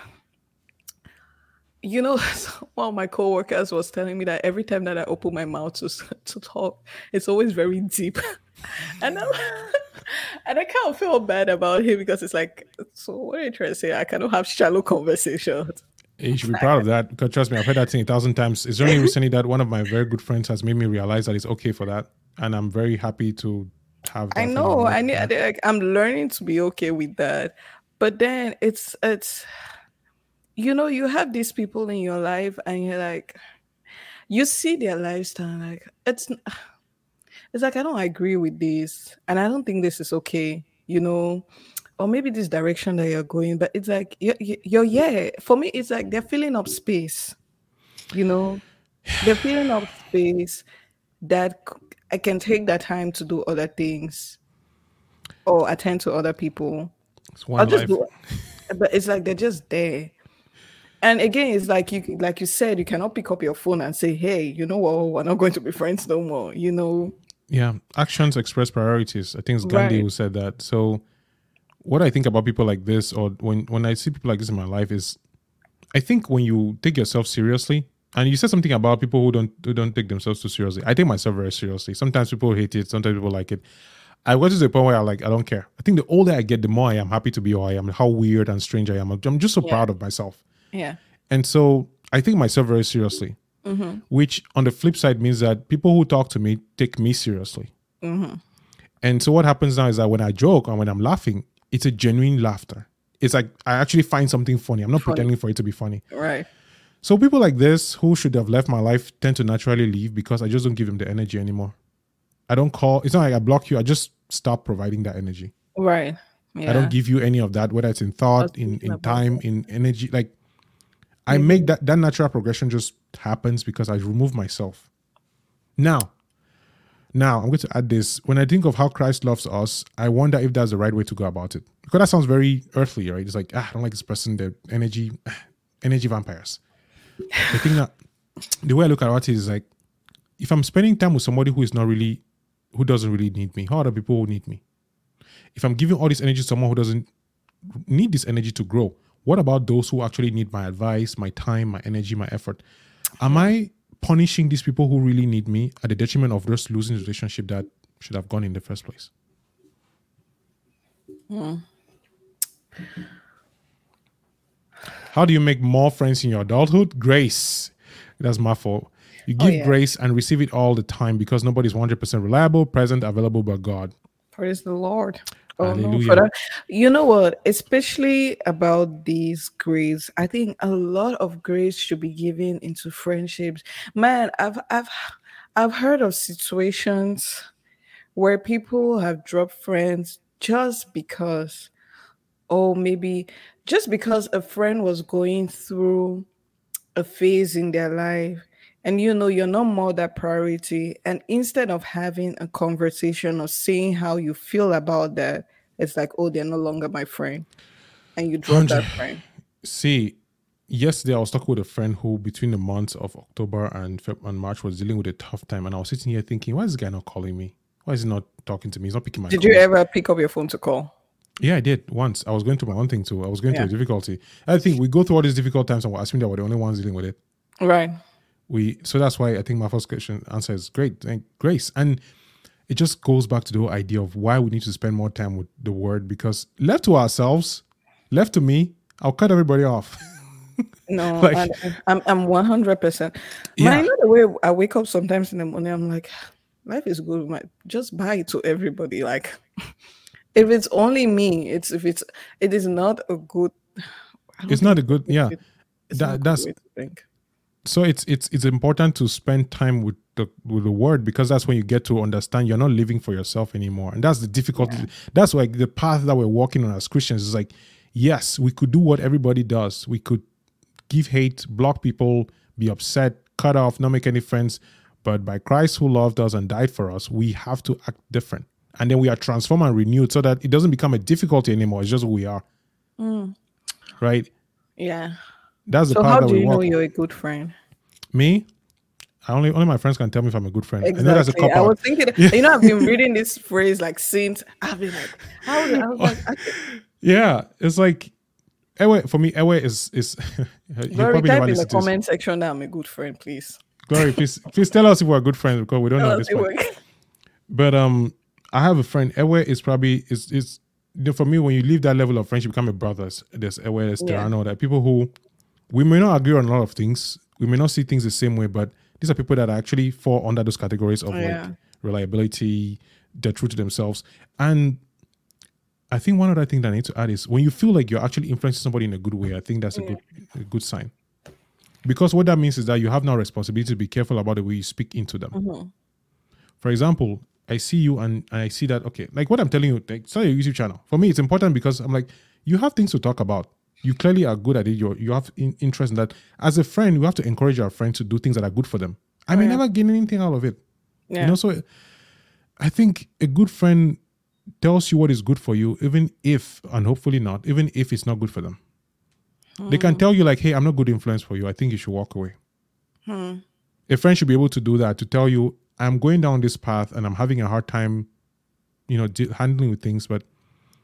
one of my coworkers was telling me that every time that I open my mouth to talk, it's always very deep. and I, and I kind of feel bad about him because it's like, so what are you trying to say? I cannot have shallow conversations. You should be proud of that because trust me, I've heard that thing 1,000 times. It's only recently that one of my very good friends has made me realize that it's okay for that. And I'm very happy to have I that friend in my know. life I need. back. I'm learning to be okay with that. But then it's you have these people in your life, and you're like, you see their lifestyle, like it's like I don't agree with this, and I don't think this is okay. Or maybe this direction that you're going, but it's like you're yeah. For me, it's like they're filling up space. You know, they're filling up space that I can take that time to do other things or attend to other people. It's I'll one just life. do but it's like they're just there. And again, it's like you said, you cannot pick up your phone and say, hey, you know what, we're not going to be friends no more. Yeah. Actions express priorities. I think it's Gandhi Right. who said that. So what I think about people like this, or when I see people like this in my life, is I think when you take yourself seriously, and you said something about people who don't take themselves too seriously. I take myself very seriously. Sometimes people hate it, sometimes people like it. I got to the point where I don't care. I think the older I get, the more I am happy to be who I am, how weird and strange I am. I'm just so Yeah. proud of myself. Yeah. And so I take myself very seriously, which on the flip side means that people who talk to me take me seriously. And so what happens now is that when I joke and when I'm laughing, it's a genuine laughter. It's like I actually find something funny. I'm not Funny. pretending for it to be funny. Right. So people like this who should have left my life tend to naturally leave because I just don't give them the energy anymore. I don't call. It's not like I block you. I just stop providing that energy. Right. I don't Yeah. give you any of that, whether it's in I was thought, in thinking in about time, that. in energy. Like I make that natural progression just happens because I remove myself. Now, I'm going to add this. When I think of how Christ loves us, I wonder if that's the right way to go about it. Because that sounds very earthly, right? It's like, I don't like this person, the energy vampires. I think that the way I look at it is like, if I'm spending time with somebody who doesn't really need me, how are the people who need me? If I'm giving all this energy to someone who doesn't need this energy to grow, what about those who actually need my advice, my time, my energy, my effort? Am I punishing these people who really need me at the detriment of just losing the relationship that should have gone in the first place? How do you make more friends in your adulthood? Grace. That's my fault. You Oh give yeah. grace and receive it all the time because nobody's 100% reliable, present, available but God. Praise the Lord. Oh no, for Hallelujah. that. You know what? Especially about these grades, I think a lot of grades should be given into friendships. Man, I've heard of situations where people have dropped friends just because, or maybe just because a friend was going through a phase in their life. and you're not more that priority, and instead of having a conversation or saying how you feel about that, it's like, oh, they're no longer my friend, and you drop 100. that friend. See, yesterday I was talking with a friend who, between the months of October and and March, was dealing with a tough time, and I was sitting here thinking, why is this guy not calling me? Why is he not talking to me? He's not picking my Did you calls. ever pick up your phone to call? Yeah, I did once. I was going through my own thing too. I was going through Yeah. a difficulty. I think we go through all these difficult times, and we're assuming that we're the only ones dealing with it. Right. So that's why I think my first question answer is great, thank grace, and it just goes back to the whole idea of why we need to spend more time with the word, because left to ourselves, left to me, I'll cut everybody off. No, Like, I'm 100%. Man, yeah, the way I wake up sometimes in the morning, I'm like, life is good. Just buy it to everybody. Like, if it's only me, it is not a good. I don't it's think not a good, yeah. it's not a good That's way to think. so it's important to spend time with the word, because that's when you get to understand you're not living for yourself anymore, and that's the difficulty. Yeah. That's like the path that we're walking on as Christians is like, yes, we could do what everybody does. We could give hate, block people, be upset, cut off, not make any friends. But by Christ who loved us and died for us, we have to act different. And then we are transformed and renewed so that it doesn't become a difficulty anymore. It's just who we are. Right? Yeah. That's the So path how that do we you know walk. you're a good friend? Me, only my friends can tell me if I'm a good friend. I know that's a Exactly. cop I out. was thinking, I've been reading this phrase like since I've been like, I was like, Yeah. It's like Ewe, for me, Ewe is you Glory, probably never type in the listen to this. comment section that I'm a good friend, please. Glory, please tell us if we're good friends, because we don't know Tell at us this it point. work. But I have a friend. Ewe is probably is for me, when you leave that level of friendship, become a brothers. There's Ewe, there's Yeah. Terano, that people who we may not agree on a lot of things. We may not see things the same way, but these are people that actually fall under those categories of Yeah. like reliability, they're true to themselves. And I think one other thing that I need to add is when you feel like you're actually influencing somebody in a good way, I think that's a good sign. Because what that means is that you have now responsibility to be careful about the way you speak into them. For example, I see you and I see that, okay, like what I'm telling you, like, start your YouTube channel. For me, it's important because I'm like, you have things to talk about. You clearly are good at it. You have interest in that. As a friend, we have to encourage our friend to do things that are good for them. I may never gain anything out of it. Yeah. So I think a good friend tells you what is good for you, even if, and hopefully not, even if it's not good for them. They can tell you like, hey, I'm not good influence for you. I think you should walk away. A friend should be able to do that, to tell you, I'm going down this path and I'm having a hard time, handling with things, but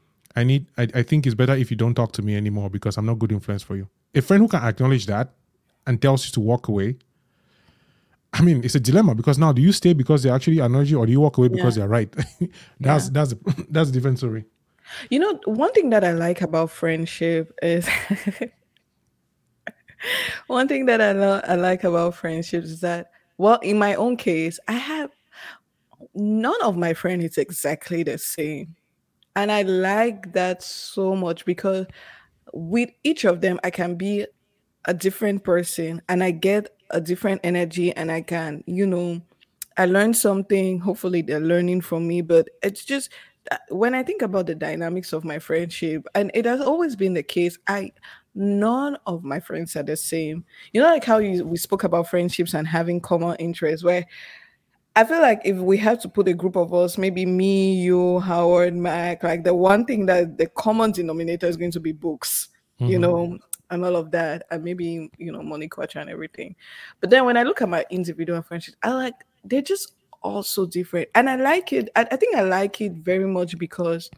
I think it's better if you don't talk to me anymore because I'm not good influence for you. A friend who can acknowledge that and tells you to walk away, I mean, it's a dilemma, because now do you stay because they actually acknowledge you, or do you walk away because they're right? That's a different story. One thing that I like about friendship is one thing that I like about friendships is that, well, in my own case, I have none of my friends is exactly the same. And I like that so much because with each of them, I can be a different person and I get a different energy and I can, I learn something. Hopefully, they're learning from me. But it's just when I think about the dynamics of my friendship, and it has always been the case, none of my friends are the same. Like how we spoke about friendships and having common interests, where I feel like if we have to put a group of us, maybe me, you, Howard, Mac, like the one thing that the common denominator is going to be books, and all of that, and maybe, money culture and everything. But then when I look at my individual friendships, they're just all so different. And I like it. I think I like it very much because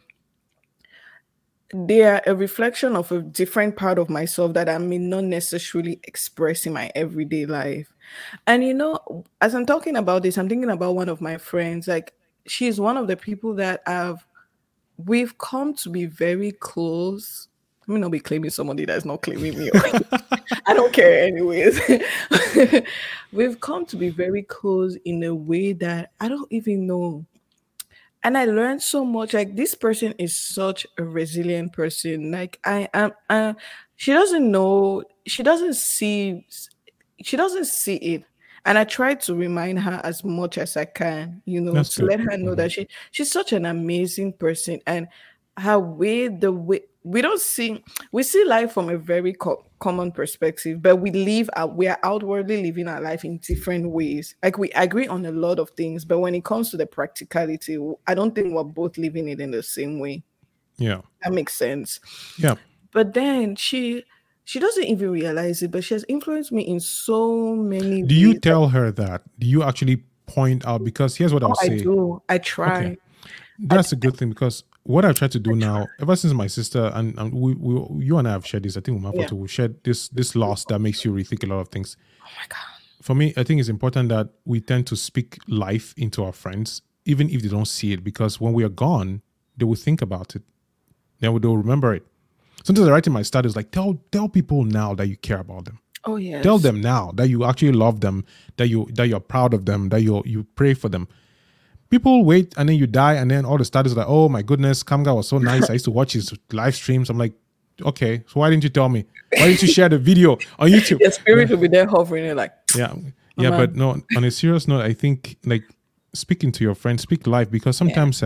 they are a reflection of a different part of myself that I may not necessarily express in my everyday life. And as I'm talking about this, I'm thinking about one of my friends. Like, she's one of the people that we've come to be very close. Let me not be claiming somebody that's not claiming me. I don't care anyways. We've come to be very close in a way that I don't even know. And I learned so much. Like, this person is such a resilient person. Like, I am she doesn't know, she doesn't see it. And I try to remind her as much as I can, That's to good. let her know that she's such an amazing person. And her way the way we don't see we see life from a very common perspective, but we are outwardly living our life in different ways. Like we agree on a lot of things, but when it comes to the practicality, I don't think we're both living it in the same way. Yeah. That makes sense. Yeah. But then she doesn't even realize it, but she has influenced me in so many Do you ways. tell her that? Do you actually point out? Because here's what I'll Oh, I say. do. I Okay. try. That's a good thing because what I've tried to do now, ever since my sister and you and I have shared this, I think with my Yeah. photo, we shared this loss that makes you rethink a lot of things. Oh my god. For me, I think it's important that we tend to speak life into our friends, even if they don't see it, because when we are gone, they will think about it. They'll remember it. Sometimes I write in my status like, tell people now that you care about them. Oh yes. Tell them now that you actually love them, that you're proud of them, that you pray for them. People wait and then you die, and then all the status are like, oh my goodness, Kamga was so nice. I used to watch his live streams. I'm like, okay, so why didn't you tell me? Why didn't you share the video on YouTube? Your spirit will be there hovering, you're like, Yeah. But no, on a serious note, I think like speaking to your friends, speak life, because sometimes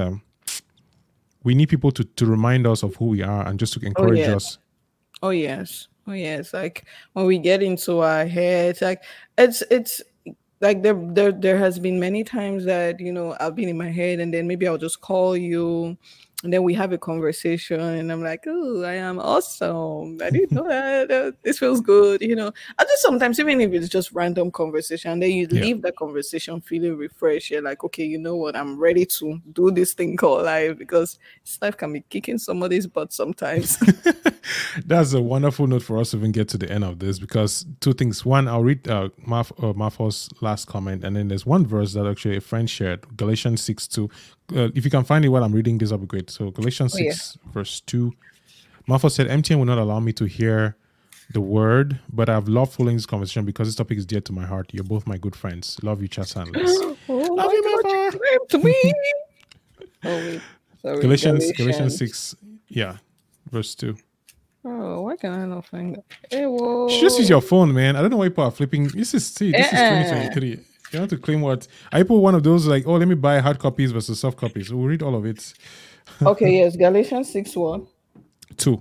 we need people to remind us of who we are and just to encourage us. Oh yes. Oh yes. Like when we get into our heads, like it's like there has been many times that I've been in my head, and then maybe I'll just call you, and then we have a conversation, and I'm like, oh, I am awesome. I didn't know that. This feels good. I just sometimes, even if it's just random conversation, then you leave the conversation feeling refreshed. You're like, okay, you know what? I'm ready to do this thing called life, because this life can be kicking somebody's butt sometimes. That's a wonderful note for us to even get to the end of this, because two things. One, I'll read Marfo's last comment, and then there's one verse that actually a friend shared, Galatians 6:2. If you can find it while I'm reading this, that'll be great. So Galatians 6 verse 2. Marfo said, MTN will not allow me to hear the word, but I've loved following this conversation because this topic is dear to my heart. You're both my good friends. Love you, Chats and Les. Love you, Marfo. To me. Oh, wait. Sorry, Galatians 6, verse 2. Oh, why can I not find that? Hey, whoa. Just use your phone, man. I don't know why people are flipping. This is 2023. You have to claim what? I put one of those like, oh, let me buy hard copies versus soft copies. We'll read all of it. Okay, yes. Galatians 6 1. 2.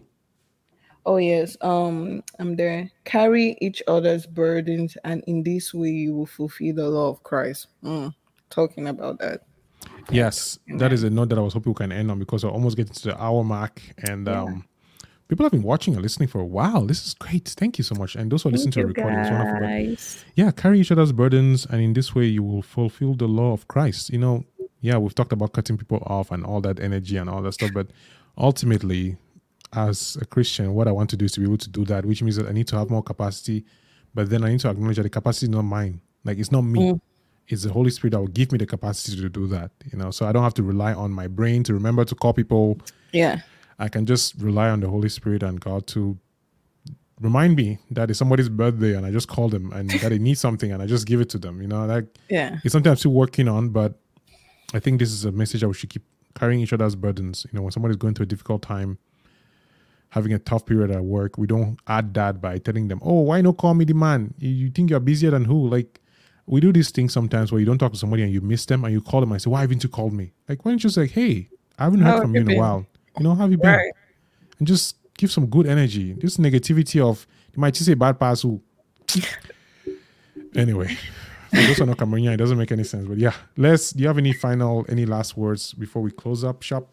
Oh yes. I'm there. Carry each other's burdens, and in this way you will fulfill the law of Christ. Talking about that. Yes, that is a note that I was hoping we can end on, because we're almost getting to the hour mark, and people have been watching and listening for a while. This is great. Thank you so much. And those who are listening to the recording, it's wonderful. But carry each other's burdens, and in this way you will fulfill the law of Christ. We've talked about cutting people off and all that energy and all that stuff, but ultimately, as a Christian, what I want to do is to be able to do that, which means that I need to have more capacity, but then I need to acknowledge that the capacity is not mine. Like, it's not me. It's the Holy Spirit that will give me the capacity to do that, so I don't have to rely on my brain to remember to call people. Yeah. I can just rely on the Holy Spirit and God to remind me that it's somebody's birthday and I just call them, and that they need something and I just give it to them. It's something I'm still working on, but I think this is a message that we should keep carrying each other's burdens. When somebody's going through a difficult time, having a tough period at work, we don't add that by telling them, oh, why not call me the man? You think you're busier than who? Like, we do these things sometimes where you don't talk to somebody and you miss them and you call them and say, why haven't you called me? Like, why don't you say, hey, I haven't heard from you in a while. How have you been? Right. And just give some good energy. This negativity of, you might just say bad pass who. Anyway, for those who are not Cameroonian, it doesn't make any sense. But yeah, Les, do you have any last words before we close up shop?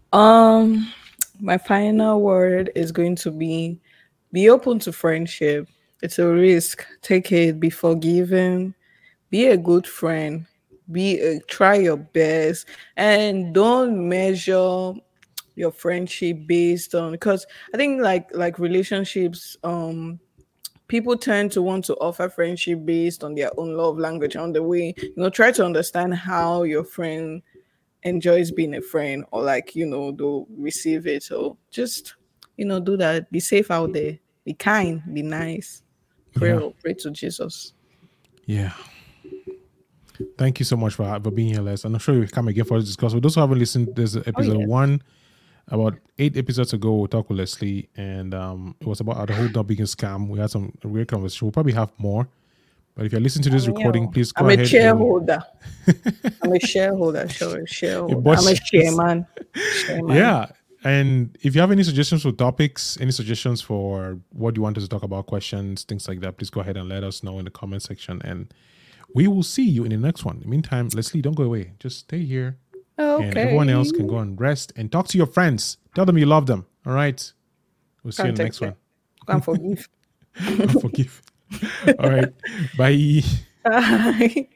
My final word is going to be open to friendship. It's a risk. Take it. Be forgiving. Be a good friend. Try your best, and don't measure your friendship based on, because I think like relationships, people tend to want to offer friendship based on their own love language, on the way, try to understand how your friend enjoys being a friend, or they'll receive it. So just do that. Be safe out there. Be kind. Be nice. Pray to Jesus. Yeah. Thank you so much for being here, Les. And I'm sure you'll come again for this discussion. For those who haven't listened, there's episode 1 about 8 episodes ago. We talked with Leslie, and it was about the whole not being a scam. We had some great conversation. We'll probably have more. But if you're listening to this recording, please go ahead. I'm a shareholder. I'm a shareholder. I'm a chairman. Yeah. And if you have any suggestions for topics, any suggestions for what you want us to talk about, questions, things like that, please go ahead and let us know in the comment section. And we will see you in the next one. In the meantime, Leslie, don't go away. Just stay here. Okay. And everyone else can go and rest and talk to your friends. Tell them you love them. All right. We'll see you in the next one. Can't forgive. Can't forgive. All right. Bye. Bye.